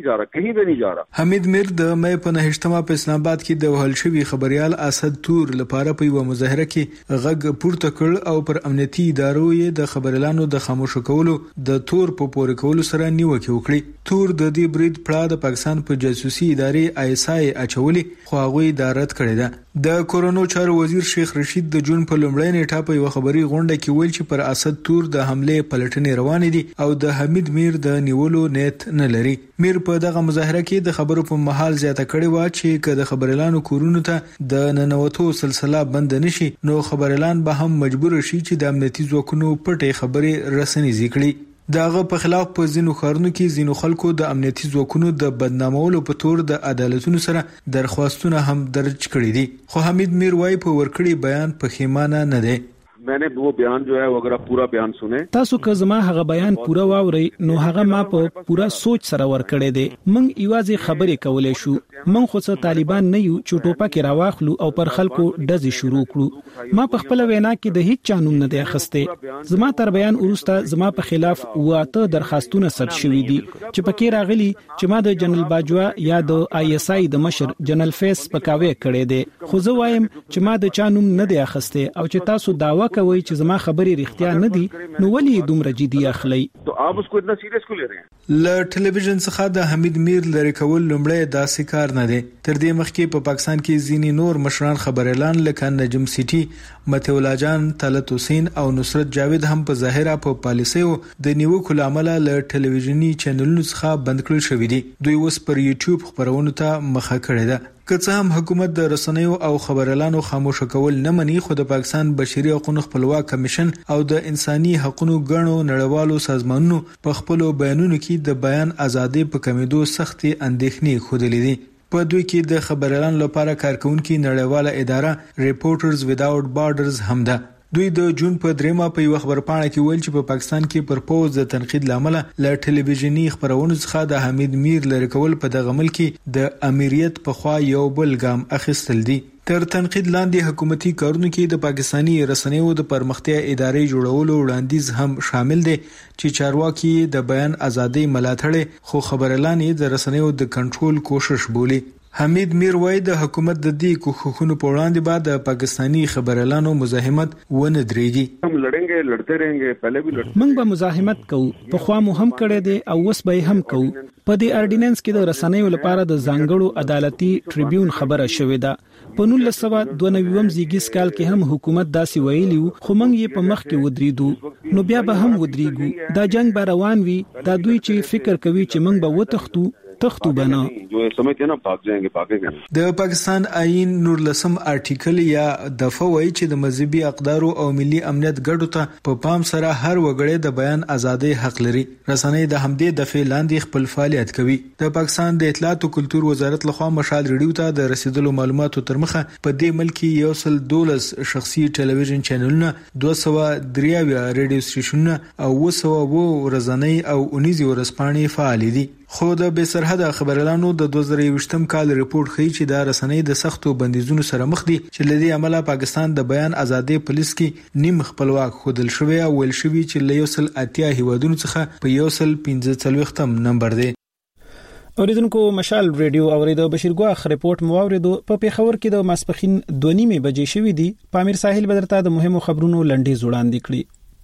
حمید میر د مې په نهشتمه په اسلام آباد کې د وهل شوی خبريال اسد تور لپاره په یو مظاهره کې غږ پورته کړ او پر امنیتي ادارو یې د خبريالانو د خاموش کولو د تور په پورې کولو سره نیوکه وکړي. تور د دې برید پړه د پاکستان په جاسوسي ادارې آی اس آی اچولي، خو هغه ادارت کړی ده. د کورونو چارو وزیر شیخ رشید د جون په لومړۍ نیټه په یو خبري غونډه کې ویل چې پر اسد تور د حمله پلټنې روانې دي او د حمید میر د نیولو نیت نه لري. میر په دغه مظاهره کې د خبرو په محل زیاته کړې و چې کله خبريالانو کورونو ته د ننوتو سلسله بند نشي نو خبريالان به هم مجبور شي چې د امنیتي ځواکونو پټې خبرې رسنۍ ذکري. داغه په خلاف په ځینو خارونو کې ځینو خلکو د امنیتي ځواکونو د بدنامولو په تور د عدالتونو سره درخواستونه هم درج کړي دي، خو حمید میر وايي په ورکړي بیان په خیمانه نه دی. मैंने वो बयान जो है वो अगर आप पूरा बयान सुने تاسو که زما هغه بیان پورا واورئ نو هغه ما په پورا سوچ سره ورکړی دی. موږ ایوازې خبرې کولای شو، موږ خو څه طالبان نه یو چې ټوپک راواخلو او پر خلکو ډزې شروع کړو. ما په خپل وینا کې د هیڅ چانوم نه دی اخسته. زما تر بیان وروسته زما په خلاف واته درخواستونه سر شوي دي چې پکې راغلي چې ما د جنرال باجوا یا د آی اس آی د مشر جنرال فیس پکاوي کړی دی، خو زه وایم چې ما د چانوم نه دی اخسته او چې تاسو داوا کوي چې زما خبرې رښتیا نه دي نو ولې دومره جدي اخلي؟ تو آپ اس کو اتنا سیریس کو لے رہے ہیں؟ ل ټلویزیون څخه د حمید میر لری کول لومړی داسې کار نه دی. تر دې مخکې په پاکستان کې ځینې نور مشران خبريالان لکه نجم سیټي، متي الله جان، طلعت حسین او نصرت جاوید هم په ظاهره په پالیسیو د نیوکو لامل له ټلویزیونی چینلونو څخه بند کړل شوې دي. دوی اوس پر یوټیوب خبرونو ته مخه کړې ده. که څه هم حکومت د رسنیو او خبريالانو خاموش کول نه مني، خو د پاکستان بشري حقوقو خپلواک کمیشن او د انساني حقوقو غړو نړیوالو سازمانونو په خپل بیانونو کې د بیان ازادي په کمیدو سختي اندېښنې خوده دي. په دوی کې د خبريالانو لپاره کارکونکو نړیواله اداره ریپورټرز ویداوټ بارډرز هم ده. دوی د جون په دریمه په یو خبرپاڼه کې ویل چې په پاکستان کې پر پوز د تنقید لامل له ټلویزیونی خبرونو څخه د حمید میر لری کول په دغه ملک د امریت په خوا یو بل ګام اخیستل دي. تر تنقید لاندې حکومتي کارونو کې د پاکستانی رسنیو د پرمختیا ادارې جوړولو وړاندیز هم شامل دي چې چارواکي د بیان ازادي ملاتړ خو خبريالان د رسنیو د کنټرول کوشش بولي. حمید میر وای د حکومت د دې کوښښونو په وړاندې بعد د پاکستانی خبريالانو مزاحمت ونه درېږي. هم لړنګ لړته رهنګ پهله بھی لړ موږ به مزاحمت کوو، په خوا مو هم کړی دی او اوس به هم کوو. په دې اورډیننس کې د رسنیو لپاره د ځانګړو عدالتي ټریبیون خبره شوې ده. په نولس سوه دوه نوي زیږیز کال کې هم حکومت داسې ویلی وو، خو موږ یې په مخ کې ودرېدو. نو بیا به هم ودرېږو. دا جنگ به روان وي. دا دوی چې فکر کوي چې موږ به وتښتو تختو بنا جو سمجھتے ہیں نا بھاگ جائیں گے بھاگیں گے. د پاکستان آئین نور لسم آرټیکل یا دفعه وایي چې د مذهبي اقدارو او ملي امنیت ګډو ته په پام سره هر وګړی د بیان ازادي حق لري. رسنۍ د همدې دفعه لاندې خپل فعالیت کوي. د پاکستان د اطلاعات او کلتور وزارت لخوا مشال ریډیو ته د رسیدلو معلوماتو تر مخه په دې ملک یو سل دولس شخصي ټلویزیون چینلونه، دوه سوه درې ریډیو سټیشنونه او اوه سوه ورځنۍ او اونیزي ورځپاڼې فعال دي. خو د بې سرحده خبريالانو د دوه زره یوویشتم کال ریپورت ښیي چې د رسنۍ د سختو بندیزونو سره مخ دي چې لدی عمله پاکستان د بیان ازادي پولیس کې نیم خپلواک خودل شوی او ول شوی چې له یو سل اتیا هیوادونو څخه په یو سل پنځه څلوېښتم نمبر دی. اوریدونکو مشال ریډیو اوریدو بشیر ګواخ ریپورت مو اوریدو په پیښور کې د ماسپخین دوه نیمه بجې شوې دي. پامیر ساحل بدرته د مهمو خبرونو لنډي وړاندې کړي.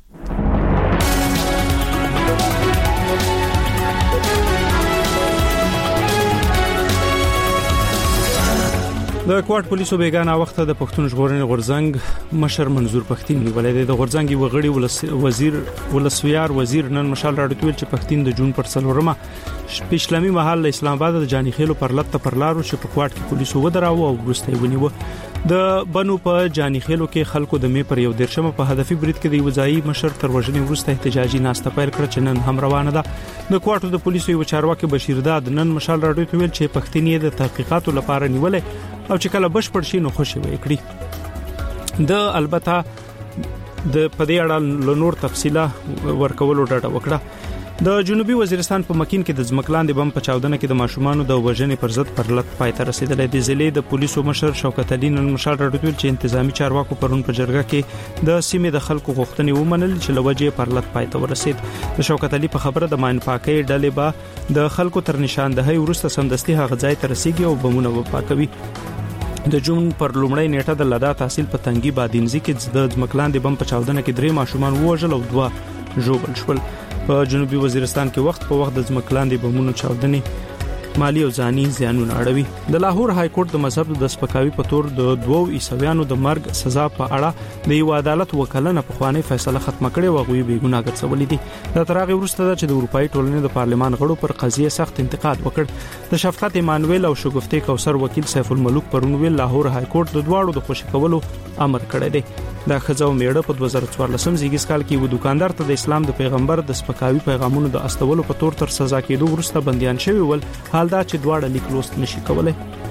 د کوټ پولیسو بیگانه وخت د پښتون ژغورنې غورځنګ مشر منظور پښتين نیولې د غورځنګ وغړي وزیر ولسویار وزیر نن مشال راډیو چې پښتين د جون پر څلورمه په اسلامي محل اسلام آباد د جاني خېلو پر لټ پر لارو چې په کوټ کې پولیسو ودراو او ورسته ونیو. د بنو په جاني خېلو کې خلکو د مې پر یو درشمه په هدفي برید کې د وزایي مشر تر وژنې ورسته احتجاجي ناسته پیل کړ چې نن هم روانه ده. د کوټ د پولیسو یو چارواکي بشیر داد نن مشال راډیو ویل چې پښتين یې د تحقیقاتو لپاره نیولې او چې کله بشپړ شي نو خوشي وي کړی. د البته د پدې اړه نور تفصيله ورکولو ډاډه وکړه. د جنوبي وزیرستان په مکین کې د ځمکلاندې بم په چاودنه کې د ماشومان د وژنې پر ضد پر لټ پای ته رسیدلې. د ضلع د پولیسو مشر شوکت علي نن مشال راډیو چې انتظامی چارواکو پرون په جرګه کې د سیمې د خلکو غوښتنې ومنل چې لوجه پر لټ پای ته ورسید. د شوکت علي په خبره د ماین پاکي ډلې به د خلکو تر نشاندهي ورسته سمدستي هغه ځای ته رسیدي او بمونه وپاکوي. د جون پر لومړی نیټه د لدا تحصیل په تنګي بادینزي کې د ځمکلاندې بم په چاودنه کې درې ماشومان وژل او دوه ژوبل شول. په جنوبي وزیرستان کې وخت په وخت د ځمکلاندې بمونو چاودنې مالی او ځاني زیانونه اړوي. د لاهور های کورټ د مذهب د سپکاوي په تور د دوو عیسویانو د مرګ سزا په اړه د یو عدالت وکلنه په خواني فیصله ختمه کړې او غوي به ګناه ګرځولې دي. د ترغه ورسته چې د اروپאי ټولنې د پارلمان غړو پر قضیه سخت انتقاد وکړ. د شفقت ایمانویل او شګفتي کوثر وکیل سیف الملوک پرون ویل لاهور های کورټ د دواړو د خوشی کولو امر کړی دی. دا خزو میړه په دوه زره څوارلسم زیږیز کال کې و دکاندار ته د اسلام د پیغمبر د سپکاوي پیغامونو د استولو په تور تر سزا کېدو ورسته بنديان شوی ول. حال دا چې دواړه لیک لوست نشي کولای.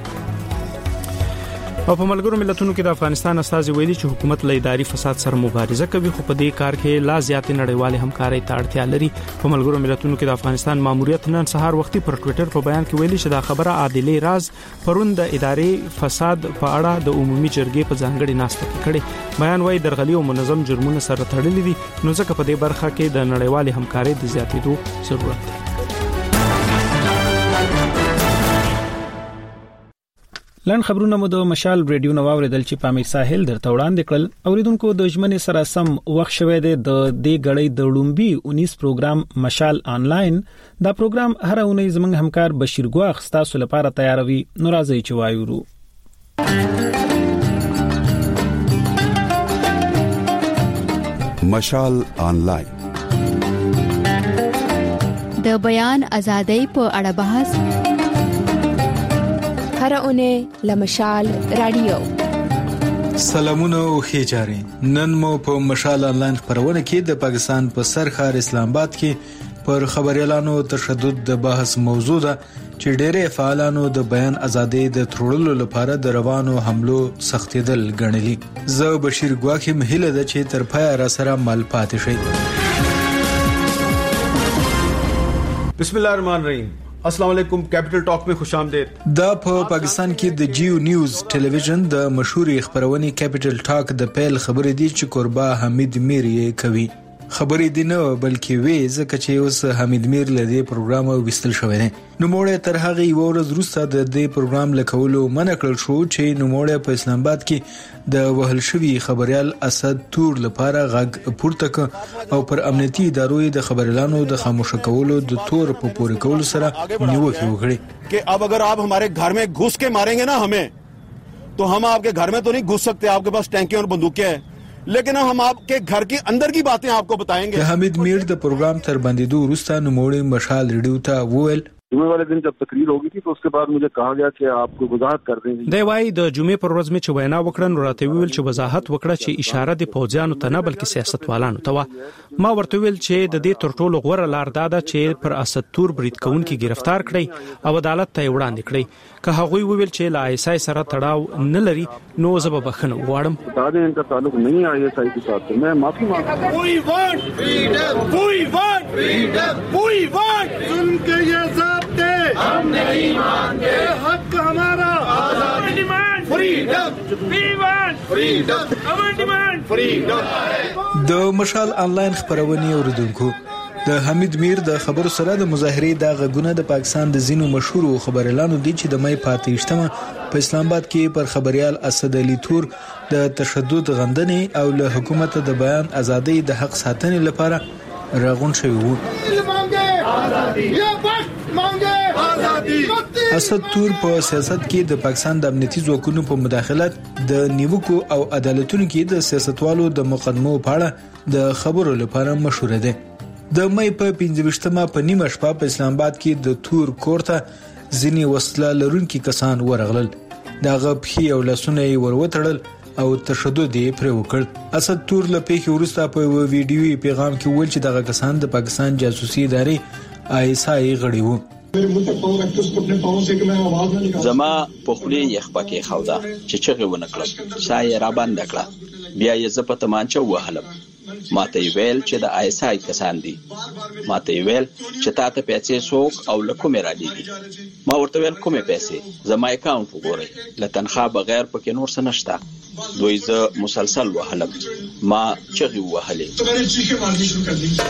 او په ملګرو ملتونو کې د افغانستان استازي ویلي چې حکومت له اداري فساد سره مبارزه کوي خو په دې کار کې لا زیات نړیوال همکاري ته اړتیا لري. په ملګرو ملتونو کې د افغانستان ماموریت نن سهار وختي پر ټوئیټر په بیان کې ویلي چې دا خبره عادلې راز پرون د اداري فساد په اړه د عمومي جرګې په ځانګړي ناسته کې کړي. بیان وايي درغلي او منظم جرمونه سره تړلي دي نو ځکه په دې برخه کې د نړیوال همکاري د زیاتېدو ضرورت دی. لن خبرونه مو د مشال ریډیو نو اوریدل چې پامیر ساحل درته وړاندې کړل. اوریدونکو د ژمنې سره سم وخت شوه د دې غړې د لومبي اونیس پروګرام مشال آنلاین. دا پروګرام هر اونۍ زمنګ همکار بشیر ګواخ تاسو لپاره تیاروي. نو راځي چې وایو مشال آنلاین د بیان ازادۍ په اړه بحث هر اونۍ لمشال رادیو. سلامونه او خیجاري. نن مو په مشال آنلاین خبرونه کې د پاکستان په سر ښار اسلام آباد کې پر خبريالانو تشدد د بحث موضوع ده چې ډېرې فعالانو د بیان ازادي د ترړلو لپاره د روانو حملو سختیدل غنلي. زه بشیر ګواخي مهله ده چې تر پای را سره مل پاتې شي. بسم الله الرحمن الرحیم. السلام علیکم. کیپټل ټاک میں خوش آمدید. دا په پاکستان کې د جیو نیوز ټلویزیون د مشهور خبرونې کیپټل ټاک د پیل خبرې دي چې قربا حمید میر یې کوي. خبرې دي نه بلکې وې ځکه چې اوس حمید میر له دې پروګرام وستل شوی دی. نو موږ تر هغه یو ورځ وروسته د دې پروګرام لکولو منع کړل شو چې نو موږ په اسلام آباد کې د وهل شوی خبريال اسد تور لپاره غږ پورته ک او پر امنیتي ادارو د خبريالانو د خاموش کولو د تور په پورې کولو سره نیوکه وکړي कि अब अगर आप हमारे घर में घुस के मारेंगे ना हमें तो हम आपके घर में तो नहीं घुस सकते. आपके पास टैंके और बंदूकें हैं लेकिन हम आपके घर के अंदर की बातें आपको बताएंगे. حمید میر د پروګرام تر باندې دوه وروسته نوموړي مشال ریډیو ته وویل जुमे वाले दिन जब तकरीर होगी थी तो उसके बाद मुझे कहा गया कि आपको वजाहत कर देंगे. دی وايي د جمعې پر ورځ مې چې وینا وکړه نو راته ویل چې وضاحت وکړه چې اشاره د پوځیانو ته نه بلکې سیاستوالانو ته و. ما ورته ویل چې د دې ترټولو غوړه لار دا ده چې پر اسد تور برید کوونکي گرفتار کړي او عدالت ته وړاندې کړي. که هغه ویل چې لا ایسای سره تړاو نه لري نو زه به بخښنه وغواړم. बता दें इनका ताल्लुक नहीं आई एस आई के साथ. मैं माफी मांगता हूं. We want freedom. We want freedom. We want. सुन के ये सब हम नहीं मानते, हक हमारा आजादी, demand freedom, we want freedom, our demand freedom. د مشال انلاین خبرونه اوریدونکو د حمید میر د خبرو سره د مظاهرې د غږونه د پاکستان د زینو مشهور خبريالانو دي چې د مې پاتېشتمه په اسلام آباد کې پر خبريال اسد علي تور د تشدد غندنې او له حکومت د بیان ازادي د حق ساتنې لپاره راغون شوی وو. اسد تور په سیاست کې د پاکستان د امنیتي ځواکونو په مداخلت د نیوکو او عدالتونو کې د سیاستوالو د مقدمو په اړه د خبرو لپاره مشهور دي. د مې په پنځه په نیمه شپه په اسلام آباد کې د تور کورته ځینی وسله لرونکي کسان ورغلل. دغه په یو لاسونه وروتړل او تشدد یې پر وکړ. اسد تور له پیښې وروسته په یو ویډیوي پیغام کې ویل چې دغه کسان د پاکستان جاسوسي ادارې آی اس آی غړي وو. زما په خولي یخ پکې خودا چې چغه ونکړم شای را باندې کړه بیا یې ز په تمانچه وهلم. ماته ویل چې د آی اس آی کسان دي. ماته ویل چې تاسو پیسې څوک او لکومه را دي. ما ورته ویل کومه پیسې زما اکاونټ وګورئ له تنخواه بغیر پکې نور څه نشته. دوی ز مسلسل وهلم ما چغه وهلې.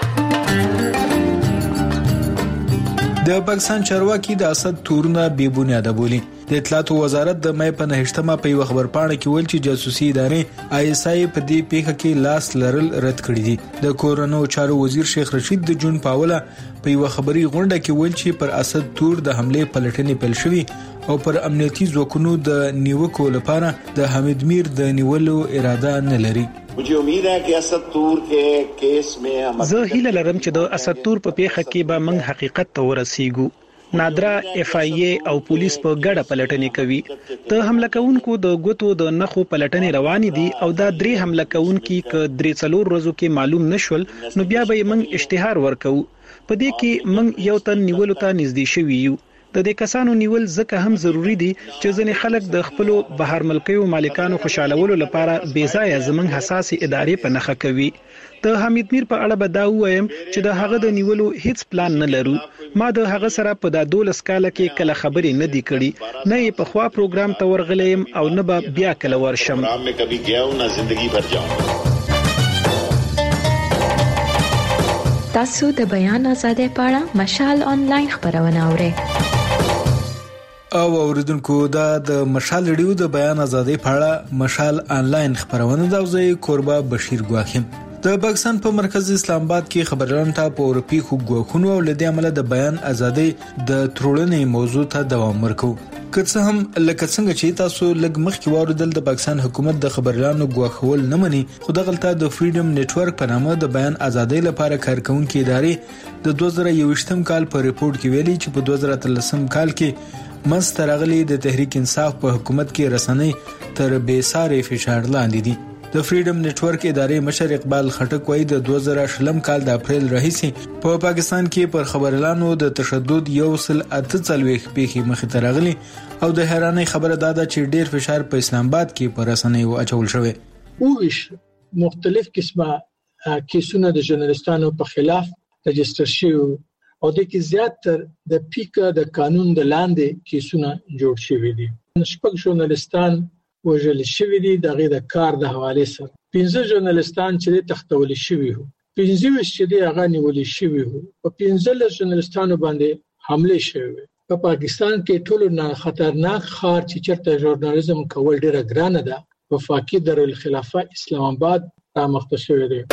د پاکستان چارواکي د اسد تورونه بې بنیاده بولي. د اطلاعاتو وزارت د مې په نهشتمه په یو خبرپاڼه کې ویل چې جاسوسي ادارې آی اس آی په دې پیښه کې لاس لرل رد کړی دي. د کورونو چارو وزیر شیخ رشید د جون پاوله په یو خبري غونډه کې ویل چې پر اسد تور د حمله پلټنې پیل شوې او پر امنیتي ځواکونو د نیوکو لپاره د حمید میر د نیولو اراده نه لري. مجھے امید ہے کہ اسد تور کے کیس میں زه هیله لرم چې د اسد تور په پیښه کې به موږ حقیقت ته ورسیږو. نادرا اف آی ای او پولیس په ګډه پلټنې کوي. د حمله کوونکو د ګوتو د نخو پلټنې روانې دي او دا درې حمله کوونکي ک درې څلور ورځو کې معلوم نشول نو بیا به موږ اشتهار ورکو. په دې کې موږ یو تن نیولو ته نږدې شوي یو. د دې کسانو نیول ځکه هم ضروری دي چې ځینې خلک د خپل بهر ملکیو مالکانو خوشالولو لپاره بې ځایه زمنګ حساس ادارې په نخښه کوي. د حمید میر په اړه به دا وایم چې د هغه د نیولو هیڅ پلان نه لرو. ما د هغه سره په د دولس کال کې کله خبرې نه دی کړې، نه یې په خوا پروګرام ته ورغلم او نه به بیا کله ورشم. تاسو د بیان آزادۍ په اړه مشال آنلاین خبرونه اورئ. او اوریدونکو دا د مشال ریډیو د بیان آزادۍ په اړه مشال آنلاین خبرونه دا وزي کوربه بشیر ګواخیم. د پاکستان په مرکز اسلام آباد کې خبرونه ته په اورپی خو ګواخونو او لدی عمله د بیان آزادۍ د ترولنې موضوع ته دوام ورکو. که څه هم لکه څنګه چې تاسو لږ مخکې واردل د پاکستان حکومت د خبريالانو ګواښول نه مني، خو دغه تل د فریډم نتورک په نامه د بیان آزادۍ لپاره کارکونکو ادارې د دوه زره یوویشتم کال په ریپورت کې ویلي چې په دوه زره اتلسم کال کې مسترغلي د تحریک انصاف په حکومت کې رسنۍ تر بې ساري فشار لاندې دي. د فریډم نتورک ادارې مشر اقبال خټک وایي د دوه زره شلم کال د اپریل راهیسې په پا پاکستان کې پر خبريالانو د تشدد یو سل اته څلويخ پیښې مخې ته راغلي او د حیرانۍ خبره ده چې ډیر فشار په اسلام آباد کې پر رسنۍ اچول شوی. اوش مختلف قسمه کیسونه د ژورنالستانو په خلاف رجستر شوی او د کې زیاتره د پیکا د قانون د لاندې کیسونه جوړ شوی دي. شپږ ژورنالستان وژل شوی دي دغه د کار د حواله سره. پنځه ژورنالستان چې تختول شوی وو، پنځه ویش چې هغه نیول شوی وو، په پنځه ژورنالستانو باندې حمله شوی. په پاکستان کې ټولو نه خطرناک خار چې چرته ژورنالیزم کول ډیره ګرانه ده، وفاقي دارالخلافه اسلام آباد رامخته شوی دی.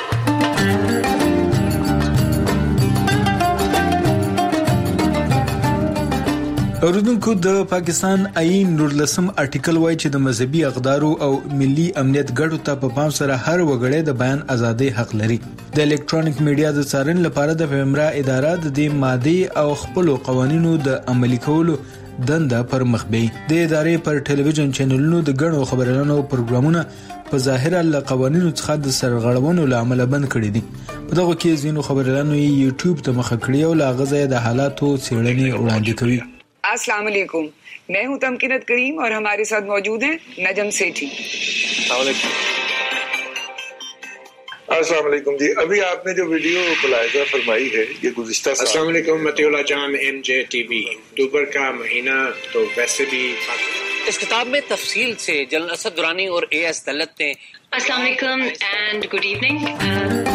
اوریدونکو د پاکستان آئین نورلسم آرټیکل وایي چې د مذهبي اقدارو او ملي امنیت ګډو ته په پام سره هر وګړی د بیان ازادۍ حق لري. د الکترونیک میډیا د څارنې لپاره د پیمرا اداره د دې ماده او خپل قوانینو د عملي کولو دنده پر مخ بي. د ادارې پر ټلویزیون چینلونو د غنو خبرونو پروګرامونه په ظاهر له قوانینو څخه د سرغړونو لامل بند کړي دي. په دغه کې ځینو خبرونو یوټیوب ته مخ کړی او لاغزه د حالاتو څېړنې وړاندې کوي. अस्सलाम वालेकुम, मैं हूं तमकीनत करीम और हमारे साथ मौजूद हैं नजम सेठी. अस्सलाम वालेकुम जी, अभी आपने जो वीडियो मुलाहिजा फरमाई है ये गुज़िश्ता साल। अस्सलाम वालेकुम मतिउल्लाह जान, एमजे टीवी। अक्टूबर का महीना तो वैसे भी इस किताब में तफसील से जनरल असद दुरानी और ए एस दलत ने अस्सलाम वालेकुम and good evening.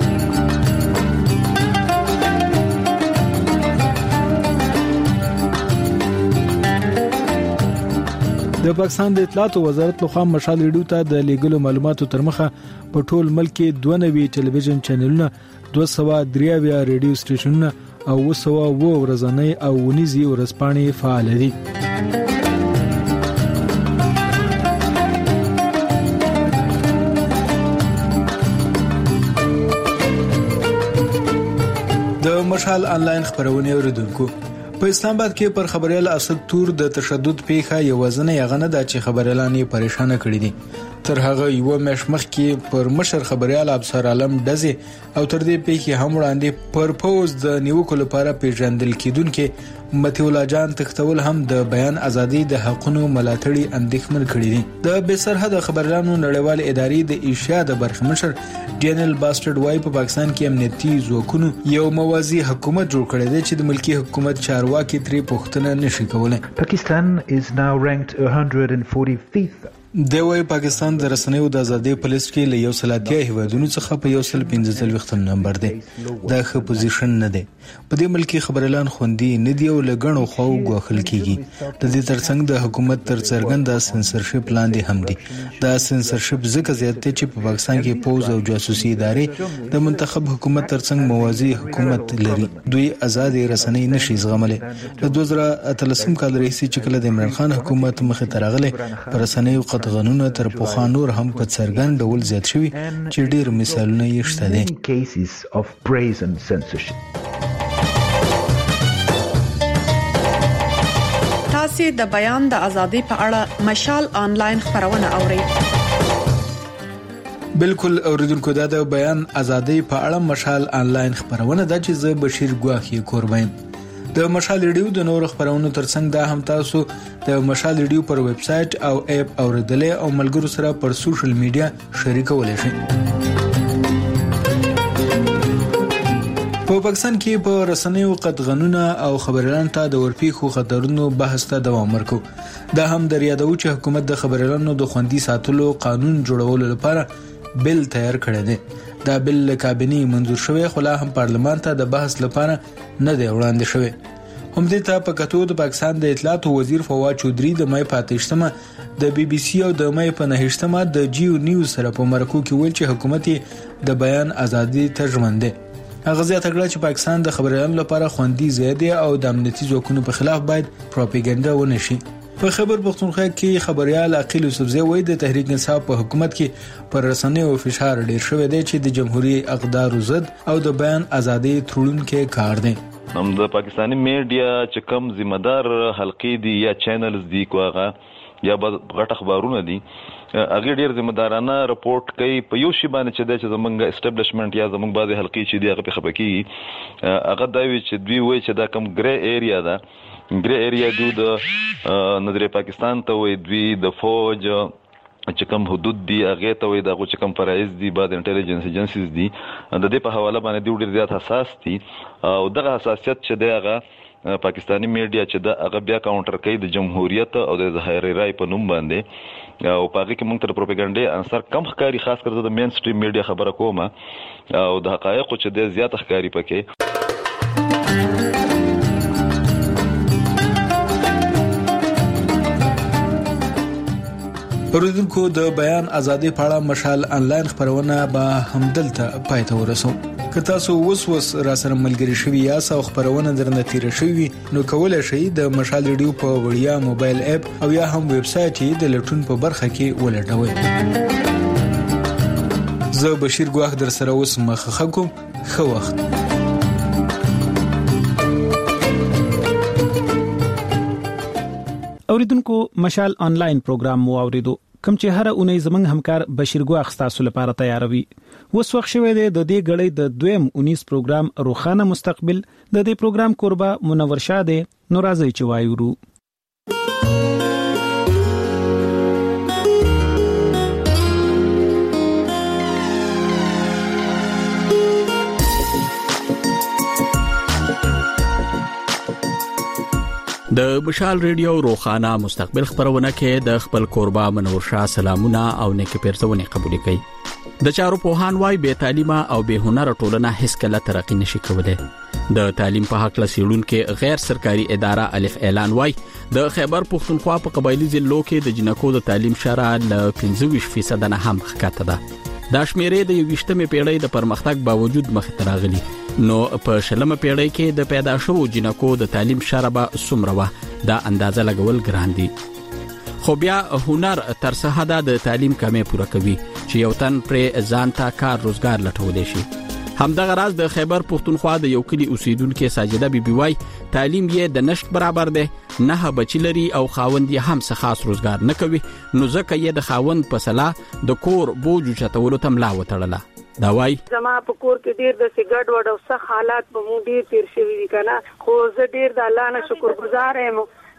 د پاکستان د اطلاعات وزارت لخوا مشال ریډیو ته د لیګلو معلوماتو تر مخه په ټول ملک کې دوه نوي ټلویزیون چینلونه، دوه سوه درې اویا ریډیو سټیشنونه او اوه سوه اوه ورځنۍ او ونیزي ورځپاڼې فعال دي. د مشال انلاین خبرونه اوریدونکو، په اسلام آباد کې پر خبريال اسد تور د تشدد پیښه یو ځنه یغنه د چې خبريالان یې پریشان کړي دي. تر هغه یو مش مخ کې پر مشر خبريال ابصر عالم دزي او تر دې پیښه هم وړاندې پر پوز د نیوکو لپاره پیژندل کیدونکو متیولا جان تختول هم د بیان ازادي د حقونو ملاتړي اندېښمن کړي دي. د بې سرحد خبريالانو نړیوال ادارې د ایشیا د برخه مشر ډینل باسټرډ وای په پاکستان کې امنیتي ځواکونو یو موازی حکومت جوړ کړی دی چې د ملکی حکومت چارواکي ترې پوښتنه نشي کولای. Pakistan is now ranked one hundred forty-fifth. د وای پاکستان د رسنیو د ازادۍ په لیست کې له یو سل اتیا هیوادونو څخه په یو سل پنځه څلوېښتم نمبر دی. دا ښه پوزیشن نه دی. په دې ملکی خبريالان خوندي نه دی او لګڼو خو غوښل کیږي. د دې ترڅنګ د حکومت تر څرګند د سنسرشپ لاندې هم دي. دا سنسرشپ ځکه زیات دی چې په پاکستان کې پوز او جاسوسي ادارې د منتخب حکومت ترڅنګ موازی حکومت لري. دوی آزاد رسنۍ نشي زغملای. د دوه زره اتلسم کال راهیسې چې کله د عمران خان حکومت مخه ترغله پر رسنیو غنونه تر پوخا نور هم په څرګند ډول زیات شوي چې ډېر مثالونه یې شته دي. تاسو د بیان د ازادۍ په اړه مشال آنلاین خبرونه اورئ. بالکل اوریدونکو، دا د بیان ازادۍ په اړه مشال آنلاین خبرونه ده چې زه بشیر ګواخي کوربایم. د مشال ریډیو د نور خبرونو ترڅنګ دا هم تاسو د مشال ریډیو پر ویب سټ او اپ اوریدلې او ملګرو سره پر سوشل میډیا شریکولای شئ. په پاکستان کې په رسنیو قطغنونه او خبريالان ته د ورپیخو خطرونو بحث ته دوام ورکو. دا هم د یادو چې حکومت د خبريالانو د خوندي ساتلو قانون جوړولو لپاره بل تیار کړی دی. دا بل کابینه منظور شوی خو لا هم پارلمان ته د بحث لپاره نه دی وړاندې شوی. هم دې ته په کتو د پاکستان د اطلاعات وزیر فواد چودري د مای په اتهشتمه د بي بي سي او د مای په نهشتمه د جیو نیوز سره په مرکو کې ویل چې حکومت د بیان ازادي ته ژمن دی. هغه زیاته کړه چې پاکستان د خبريالانو لپاره خوندي ځای دی او د امنیتي ځواکونو په خلاف باید پروپاګاندا ونه شي. په خبر پښتونخوا کې خبريال عقیل یوسفزی وایي د تحریک انصاف په حکومت کې پر رسنیو فشار ډیر شوی دی چې د جمهوریت اقدار ضد او د بیان ازادي تړونکو کار دی. نو د پاکستاني میډیا چې کوم ذمہ دار حلقې دي یا چینلز دي کوغه یا غټ اخبارونه دي هغه ډیر ذمہ دارانه رپورټ کوي په یو شی باندې چې د زمونږ اسټابلیشمنت یا زمونږ بعضي حلقې چې دي هغه په خبري هغه دا وی چې دوی وایي چې دا کوم ګری ایریا ده. ګری ایریا دو د نظر پاکستان ته وایي دوی د فوج چې کوم حدود دي هغه ته وایي دغه چې کوم فرایض دي بعد انټيليجنس ایجنسیز دي د دې په حواله باندې ډیر زیات حساس دي او دغه حساسیت چې دی هغه پاکستاني میډیا چې دا هغه بیا کاونټر کوي د جمهوریت او د ظاهري رائے په نوم باندې او پاګه کې موږ تر پروپاګاندا انصر کم ښکاری خاص کر د مین سټریم میډیا خبره کومه او د حقایقو چې د زیات ښکاری پکې. اوریدونکو، د بیان ازادي په اړه مشال آنلاین خبرونه به همدلته پای ته ورسو. که تاسو وس وس را سره ملګری شوي یاست او خبرونه درنه تیر شوي نو کولای شئ د مشال ریډیو په وړیا موبایل اپ او یا هم ویب سټ د لټون په برخه کې ولټوئ. زه بشیر ګواخ در سره اوس مخه کوم. ښه وخت. اوریدونکو، مشال آنلاین پروګرام مو اوریدو کوم چې هر اونۍ زمنګ همکار بشیر ګواخ تاسو لپاره تیاروي. وس وخت شوه د دې غړې د دویم اونیس پروګرام روخانه مستقبل د دې پروګرام قربا منور شاده نو راځي چې وایو. د مشال ریډیو روخانه مستقبل خبرونه کې د خپل قربا منور شاه سلامونه او نیک پیرزونه قبول کړي د چارو پوهان وای به تعلیمه او به هنر ټولنه هیڅ کله ترقی نشي کولای د تعلیم په حق لسیړون کې غیر سرکاري اداره الف اعلان وای د خیبر پختونخوا په قبایلی ضلعو کې د جنکو د تعلیم شرح ل پنځه ویشت فیصد نه هم ښکته ده د شمیرې د یوشتمې پیړۍ د پرمختګ باوجود مخ ته راغلي نو په شلمه پیړۍ کې د پیدا شوو جنکو د تعلیم شربه څومره وه دا اندازه لګول ګران دي خو بیا هنر تر څه حده د تعلیم کمې پوره کوي چې یو تن پر ځان ته کار روزګار لټولی شي همدغه راز د خیبر پختونخوا د یو کلی اوسیدونکو ساجده بیبي وای تعلیم یې د نشټ برابر دی نه بچی لري او خاوند یې هم څه خاص روزګار نه کوي نو ځکه یې د خاوند په صلاح د کور بوج چتولو ته ملا وتړله دا وای زما په کور کې ډیر د سګډ وډ او سخت حالات به مو ډیر تیر شوی دي کنه خو زه ډیر د الله نه شکرګزار یم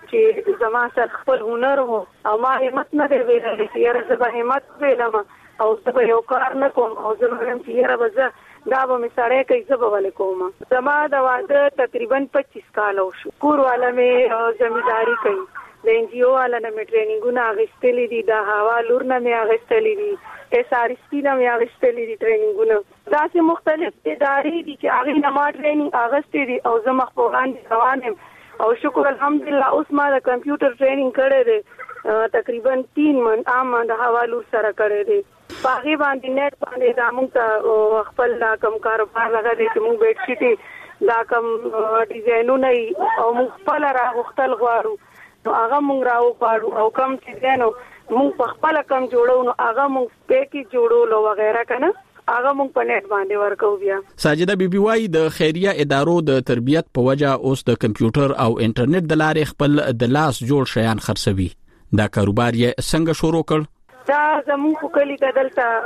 چې زما سره خپل هنر وو او ما همت نه دی ویلې چې یاره زه به همت ویلم او زه به یو کار نه کوم او زه به هم چې یاره به زه دا به مې سړی کوي زه به ولې کوم زما د واده تقریبا پچیس کاله وشو کور والا مې زمینداری کوي د ان جی او والا نه مې ټریننګونه اخیستلي دي د هوا لور نه مې اخیستلي دي اس آر اس پی نه مې اخیستلي دي ټریننګونه داسې مختلف ادارې دي چې هغې نه ما ټریننګ اخیستی دي او زه مخ په وړاندې روان یم او شکر الحمدلله اوس ما د کمپیوټر ټریننګ کړی دی تقریبا تین من عام د هوا لور سره کړی دی باغی باندې نیټ باندې دا موږ ته خپل دا کم کاروبار لګا دي چې موږ بیت شيټي دا کم ډیزاینونه او موږ خپل راغختل غواړو نو هغه موږ راو غواړو او کم چې نو موږ په خپل کم جوړو نو هغه موږ پیکي جوړو او وغیرہ کنه هغه موږ په نیټ باندې ورکو بیا ساجده بیبي وای د خیریه ادارو د تربیت په وجه اوس د کمپیوټر او انټرنیټ د لارې خپل د لاس جوړ شیان خرڅوي دا کاروبار یې څنګه شروع کړ دا زموږ په کلی کې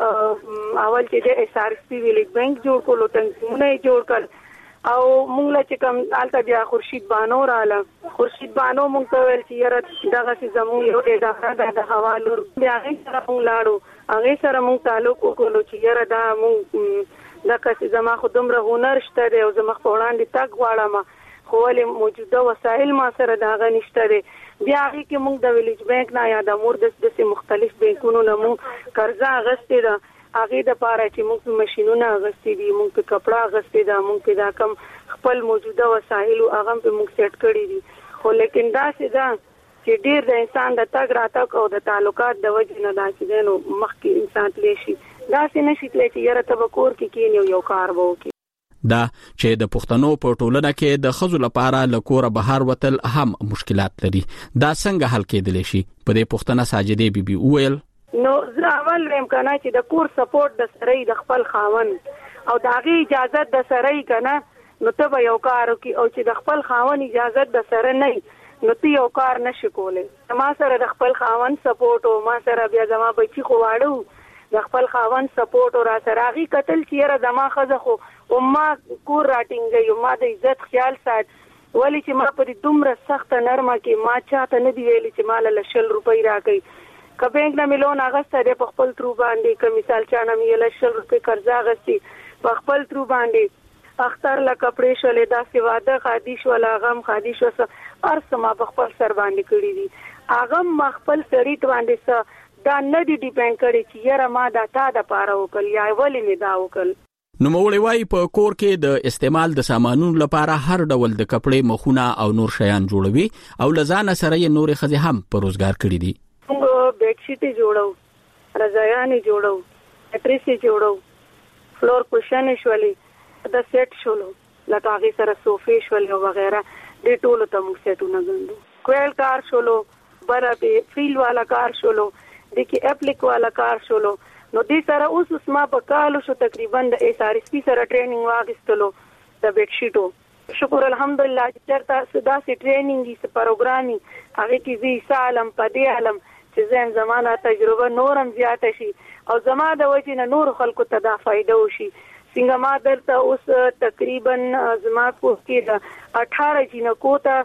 دلته اول چې د اس آر اس پی ویلیج بانک جوړ کولو تنظیمونه جوړ کړ او موږ له چې کوم آلته بیا خورشید بانو رااله خورشید بانو موږ ته ویل چې یاره دغه چې زموږ یو اداره ده د حوالو بیا هغې سره موږ لاړو هغې سره موږ تعلق وکړو چې یاره دا موږ دغه چې زما خو دومره هنر شته دی او زما په وړاندې تګ غواړم خو ولې موجوده وسایل ما سره د هغه نشته دی بیا هغې کې موږ د ویلیج بانک نه یا د مور داسې مختلف بانکونو نه موږ قرضه اخیستې ده هغې دپاره چې موږ مشینونه اخیستې دي موږ پې کپړه اخیستې ده موږ پې دا کم خپل موجوده وسایلو هغه هم پې موږ سیټ کړي دي خو لیکن داسې ده چې ډېر د انسان د تګ راتګ او د تعلقات د وجې نه دا چې دی نو مخکې انسان تلی شي داسې نه شي تلی چې یاره ته به کور کې کښېنې او یو کار به وکړي دا چې د پښتنو په ټولنه کې د ښځو لپاره له کوره بهر وتل هم مشکلات لري دا څنګه حل کېدلی شي په دې پوښتنه ساجدې بیبي وویل نو زه اول ویم که نه چې د کور سپورټ د سره د خپل خاوند او د هغې اجازت د سره که نه نو ته به یو کار وکړي او چې د خپل خاوند اجازت د سره نه نو ته یو کار نشي کولی ما سره د خپل خاوند سپورټ او ما سره بیا زما بچي خو واړه د خپل خاوند سپورټ او را سره هغې کتل چې یاره زما ښځه خو او ما کور راټینګوي او ما د عزت خیال سات ولې چې ما په دې دومره سخته نرمه کې ما چاته نه دي ویلي چې ما له شل روپۍ راکوي که بینک نه مې لون اخیستی دی په خپل ترو باندې که مثال چا نه مې له شل روپۍ قرضه اخیستي په خپل ترو باندې اختر له کپړې شولې داسې واده خادي شوله هغه هم خادي شوه څه هر څه ما په خپل سر باندې کړي دي هغه هم ما خپل سړي باندې څه دا نه دي ډیپینډ کړي چې یاره ما دا تا دپاره وکړل یا ولې مې دا وکړل نوموړی وایي په کور کې د استعمال د سامانونو لپاره هر ډول د کپړې مخونه او نور شیان جوړوي او له ځانه سره یې نورې ښځې هم په روزګار کړي دي موږ بیډ شیټې جوړو رضایانې جوړو میټریس یې جوړو فلور کوشنې شولې د سیټ شولو لکه هغې سره صوفې شولې او وغیره دې ټولو ته موږ سیټونه ګڼو کویل کار شولو بره پې فیل والا کار شولو دې کې اپلیک والا کار شولو نو دې سره اوس اوس ما په کالو شو تقریبا د ایس آر اس پی سره ټریننګ واخیستلو د بیډ شیټو شکر الحمدلله چې چېرته څه داسې ټریننګ وي څه پروګرام وي هغې کې زه عیسی علم په دې علم چې زه یم زما نه تجربه نور هم زیاته شي او زما د وجې نه نورو خلکو ته دا فایده وشي څنګه ما دلته اوس تقریبا زما کور کې د اټھاره جینکو ته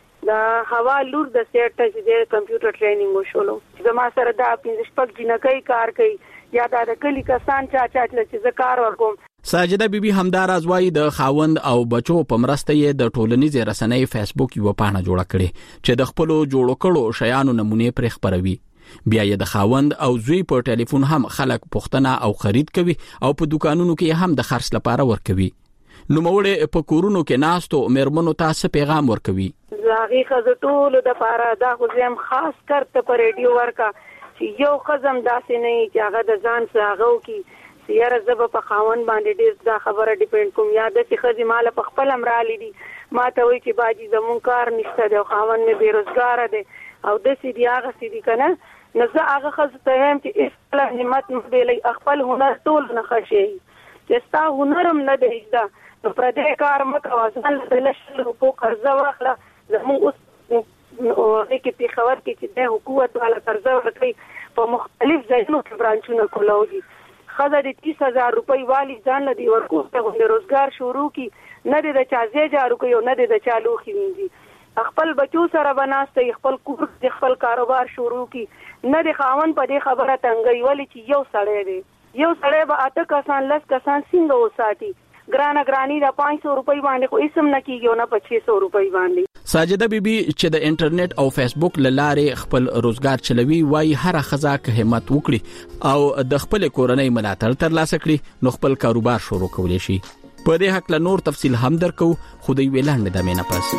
د هوا لور د سیټ ته چې د کمپیوټر ټریننګ وشولو زما سره دا پنځه شپږ جینکۍ کار کوي یا دا د کلي کسان چا چا چې زه کار ورکوم ساجده بیبي همداراز وايي د خاوند او بچو په مرسته یې د ټولنیزې رسنۍ فیسبوک یو پاڼه جوړه کړې چې د خپل جوړو کړو شیانو نمونه پرې خبروي. بیا یې د خاوند او زوی په ټلیفون هم خلک پوښتنه او خرید کوي او په دکانونو کې هم د خرڅ لپاره ورکوي. نو موړې په کورونو کې ناستو مېرمنو ته څه پیغام ورکوي؟ زاغي خزه ټول د پاره دا خو زم خاص کرته پر ریډیو ورکا چې یو خزم داسې نه چې هغه د ځان څخه کی سیاره زب په خاون باندې ډیر دا خبره ډیپند کوم یا د چې خزي مال په خپل امرالي دي ما ته وی چې باجی زمون کار نشته د خاون مې بیروزګار دي او د سې دی هغه سې دي کنه نو زه هغه خزه ته هم چې اسله همت مې لې خپل هنر ټول نه خشي چې ستا هنرم نه دی دا نو پر دې کار مکه واسان د لشل حقوق قرضه واخله زمون اوس او کې په خبر کې چې د حکومت والا قرضه ورکړي په مختلف ځایونو کې برانچونه کولاوږي خزه د تیس هزار روپۍ والی ځان له دی ورکو ته روزګار شروع کی نه د چازې جارو کوي نه د چالو خېږي خپل بچو سره بناسته خپل کور د خپل کاروبار شروع کی نه د خاون په دې خبره تنګي ولی چې یو سړی دی یو سړی به اته کسان لس کسان څنګه وساتي ګرانه ګرانی د پنځه سوه روپۍ باندې خو اسم نه کیږي نه په شش سوه روپۍ باندې. ساجده بیبي چې د انټرنیټ او فیسبوک لاره خپل روزګار چلوي وای هر خزا که همت وکړي او د خپل کورنۍ ملاتړ ترلاسه کړي نو خپل کاروبار شروع کولی شي. په دې حق له نور تفصیل هم درکو خو دوی ویلاند د مینه پس.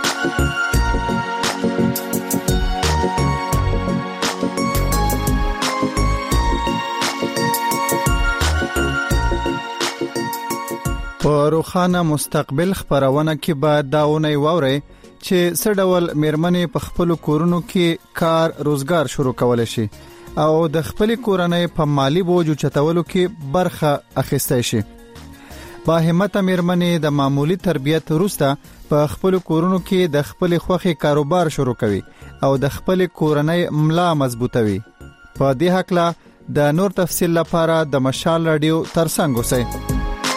په روخانه مستقبل خبرونه کې به داونه ووري چې سړډول مېرمنې په خپل کورونو کې کار روزګار شروع کول شي او د خپل کورنۍ په مالی بوج چتولو کې برخه اخیستای شي. با همت مېرمنې د معمولی تربیت وروسته په خپل کورونو کې د خپل خوخي کاروبار شروع کوي او د خپل کورنۍ ملا مضبوطوي. په دې حق لا د نور تفصیل لپاره د مشال رادیو ترڅنګ اوسئ.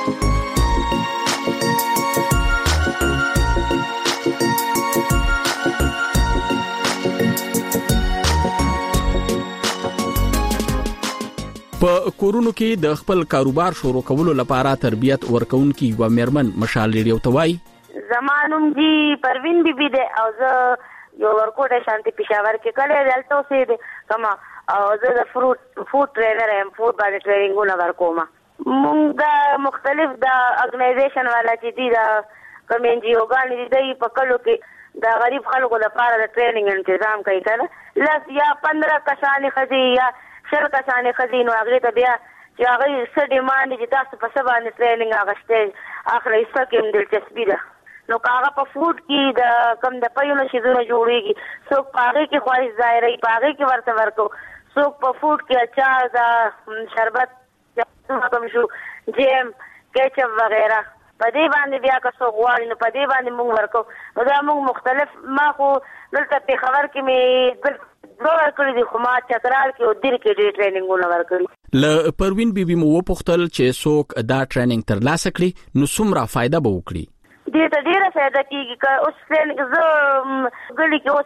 په کورونو کې د خپل کاروبار شروع کولو لپاره تربیت ورکونکي و مېرمن مشال ریډیو توای زمانوم جی پروین بیبي ده او زه یو ورکوټه شانتي پېښور کې کله دلته اوسې ده کما او زه د فروټ فود ټرینر ام فود باندې ټریننګونه ورکوم. مونږ د مختلف د اورګنایزیشن والا چې دي دا کوم ان جی او غانې دي په کلو کې د غریب خلکو لپاره د ټریننګ تنظیم کوي کنه لس یا پندرہ کسانې خزي یا شر کسانې خزینو هغه ته بیا چې هغه څه ډیماند چې تاسو په سبا باندې ټریننګ اغشته اخري سکم دلچسپي ده نو هغه په فود کې د کم د پيونو شیزونه جوړيږي څوک پاره کې خواهش ظاهري پاره کې ورته ورکو څوک په فود کې اچار دا شربت کوم شو جیم کیچپ وغیرہ په دې باندې بیا که څو غواړي نو په دې باندې موږ ورکو نو دا موږ مختلف ما خو دلته په خبر کې مې ډور کړی دي خو ما چترال کې او دیر کې ډېر ټریننګونه ورکړي. ل پروین بیبي مو وپوښتل چې څوک دا ټریننګ ترلاسه کړي نو څومره فائدہ به وکړي. دې ته ډېره فائدہ کیږي که اوس ټریننګ زه ګلی کې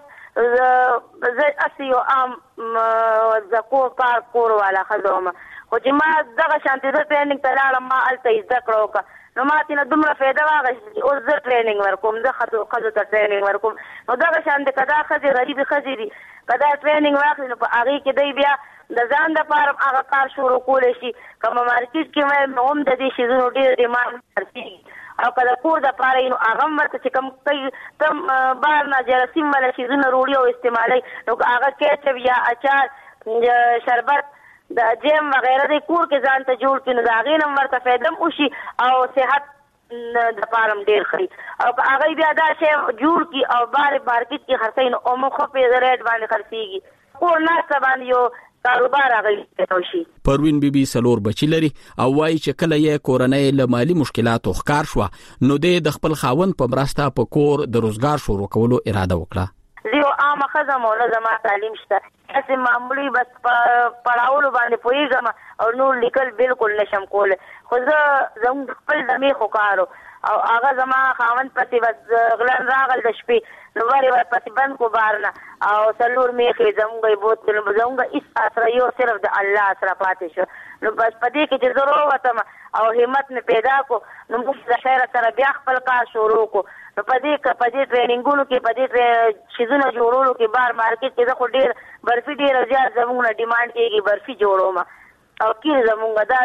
اوس زه اسیو ام زکو پار کور والا خدومه خو چې ما دغه شانتي د ټریننګ ته لاړم ما الته زده کړو نو ما تینا دومره فایده واغشت او زه ټریننګ ورکوم زه خاطر خاطر ته ټریننګ ورکوم نو دغه شان د کدا خځې غریب خځې دي کدا ټریننګ واخلي نو په هغه کې دی بیا د ځان د پاره هغه کار شروع کول شي کوم مارکیټ کې مې هم د دې شی زو ډیر ډیماند ورته او کله کور د پاره نو هغه ورته چې کوم کوي تم بار نه جرسیم ولا شی زو وروړي او استعمالي نو هغه کې یا اچار شربت د جیم وغیرہ د کور کې ځان ته جوړ کینو دا غي نمبر ته فائدم وشي او صحت د پارم ډیر خري او هغه بیا دا شی جوړ کی او بار مارکیټ کې خرڅین او مخ په ریټ باندې خرڅيږي کور نه سبان یو کاروبار هغه توشي. پروین بیبي سلور بچی لري او وايي چې کله یې کورنۍ له مالی مشکلاتو ښکار شو نو د خپل خاوند په مرسته په کور د روزګار شروع کولو اراده وکړه. زه عام خزم او زما تعلیم شته اسه معمولی بس پړاولو باندې پویګم او نور لیکل بالکل نشم کول خو زه زم خپل دمه خو کارو او هغه زما خاوند پتی بس غلن راغل د شپې نو وری ور پتی بند کو بارنا او سلور میخه زمغه بوتل زمغه اس اسره یو صرف د الله سره پاتې شو نو بس پدې کې چې ضرورت ما او همت نه پیدا کو نو موږ د خیر سره بیا خپل کار شروع کو نو پدې ک پدې ټریننګونو کې پدې شیزونه جوړولو کې بار مارکیټ کې د خو ډیر برفي ډیر زیات زموږ ډیماند کېږي برفي جوړوم او کې زموږ دا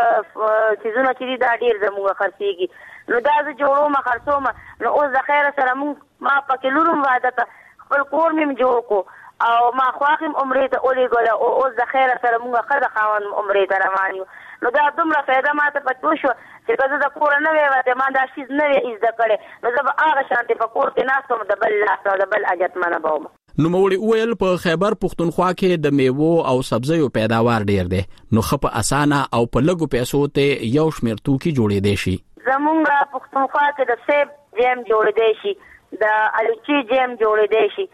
شیزونه چې دا ډیر زموږ خرڅيږي نو دا زه جوړوم خرڅوم نو اوس د خیر سره موږ ما پکې لورم وعده خپل کور مې جوړ کو او ما خواخم عمرې ته اولې ګل او اوس د خیر سره موږ خزه خاون عمرې ته روان یو نو دا دومره فایده ماته پاتو شو چې کله د کور نه وې وته ما دا شیز نه وې از د کړې نو زه به هغه شانتي په کور کې ناستم د بل لاس او د بل اجت منه بوم نو موري ویل په خیبر پښتونخوا کې د میوو او سبزیو پیداوار ډیر دی نو خپ اسانه او په لګو پیسو ته یو شمیر توکي جوړې دي شي زمونږ پښتونخوا کې د سیب جیم جوړې دی شي د الوچي جیم جوړې دی شي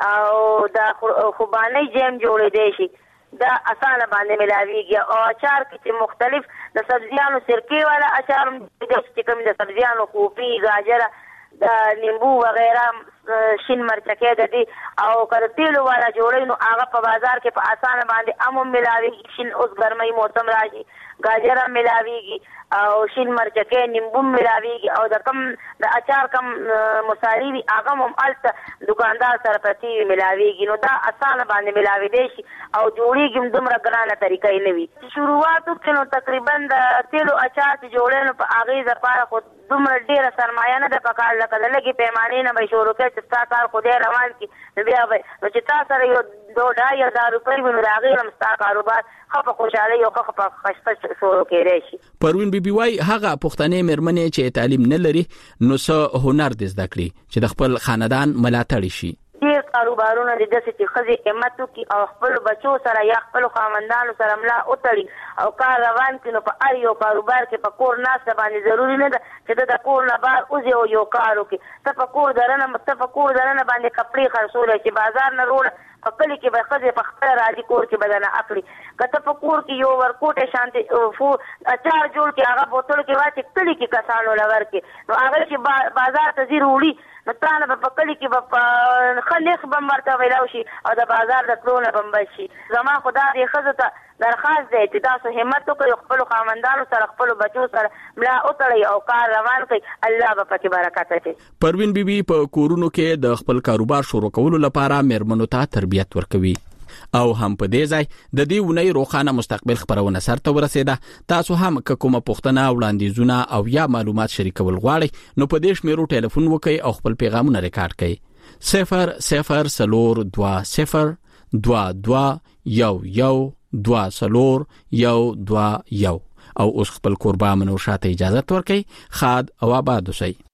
او د خوباني جیم جوړې دی شي دا اسانه باندې ملاويږي او اچار کې مختلف د سبزیانو سرکې والا اچار چې کوم د سبزیانو کوپی گاجر د نیمبو وغیرہ شین مرچکې د دې او کله تیلو والا جوړې نو هغه په بازار کې په اسانه باندې امو ملاويږي شین اوس ګرمۍ موسم راځي گاجر ملاويږي او شین مرچکې نیمبو ملاويږي او د کم د اچار کم مصالحې وی هغه هم الته دکاندار سره پتی ملاويږي نو دا اسانه باندې ملاوي دي شي او جوړیږي دومره ګرانه طریقې نه وي شروعاتو کې نو تقریبا د تیلو اچار چې جوړې نو په هغه لپاره خو دومره ډیره سرمایه نه د پکار لکه د لګي پیمانې نه به شروع کړي چې تا کار خو دې روان کی بیا به نو چې تاسو سره یو دوه ډای هزار روپۍ ونه راغی هم ستا کاروبار خو خوشاله یو خو په خشته شروع کړي شي پروین بیبي وای هغه پښتنې مېرمنې چې تعلیم نه لري نو څه هنر دې زده کړي چې د خپل خاندان ملاتړ شي ډیر کاروبارونه د داسې چې خزي همت کوي او خپل بچو سره یا خپل خاوندانو سره ملا اوتړي او کار روان کړي نو په اړ یو کاروبار کې په کور ناس باندې ضروری نه ده چې د کور نه بار اوځي او یو کار وکړي ته په کور درنه متفقور درنه باندې کپڑے خرڅول چې بازار نه روړ په کلی کې به خزي په خپل راځي کور کې بدنه اخلي کته په کور کې یو ورکوټه شانتي فو اچار جوړ کې هغه بوتل کې واچي کلی کې کسانو لور کې نو هغه چې بازار ته زی روړي نو تانه په کلی کې په خلخ بمرته ویلاو شي او د بازار د کلونه بمبل شي زما خدا دې خزه ته درخواست دی چې تاسو همت وکړئ خپل خاوندانو سره خپل بچو سره ملا اوتړئ او کار روان کړئ الله به پکې برکت اچي پروین بیبي په کورونو کې د خپل کاروبار شروع کولو لپاره مېرمنو ته تربیت ورکوي او هم په دې ځای د دې ونې روخانه مستقبل خبرونه سره ورسېده تاسو هم کومه پوښتنه وړاندیزونه او یا معلومات شریکول غواړئ نو په دې شمیرو ټلیفون وکړئ او خپل پیغامونه ریکارډ کړئ صفر صفر سلور دوا صفر دوا دوا یو یو دوا سلور یو دوا یو او اوس خپل قربا منو شاته اجازه ورکړئ خاد او آباد اوسئ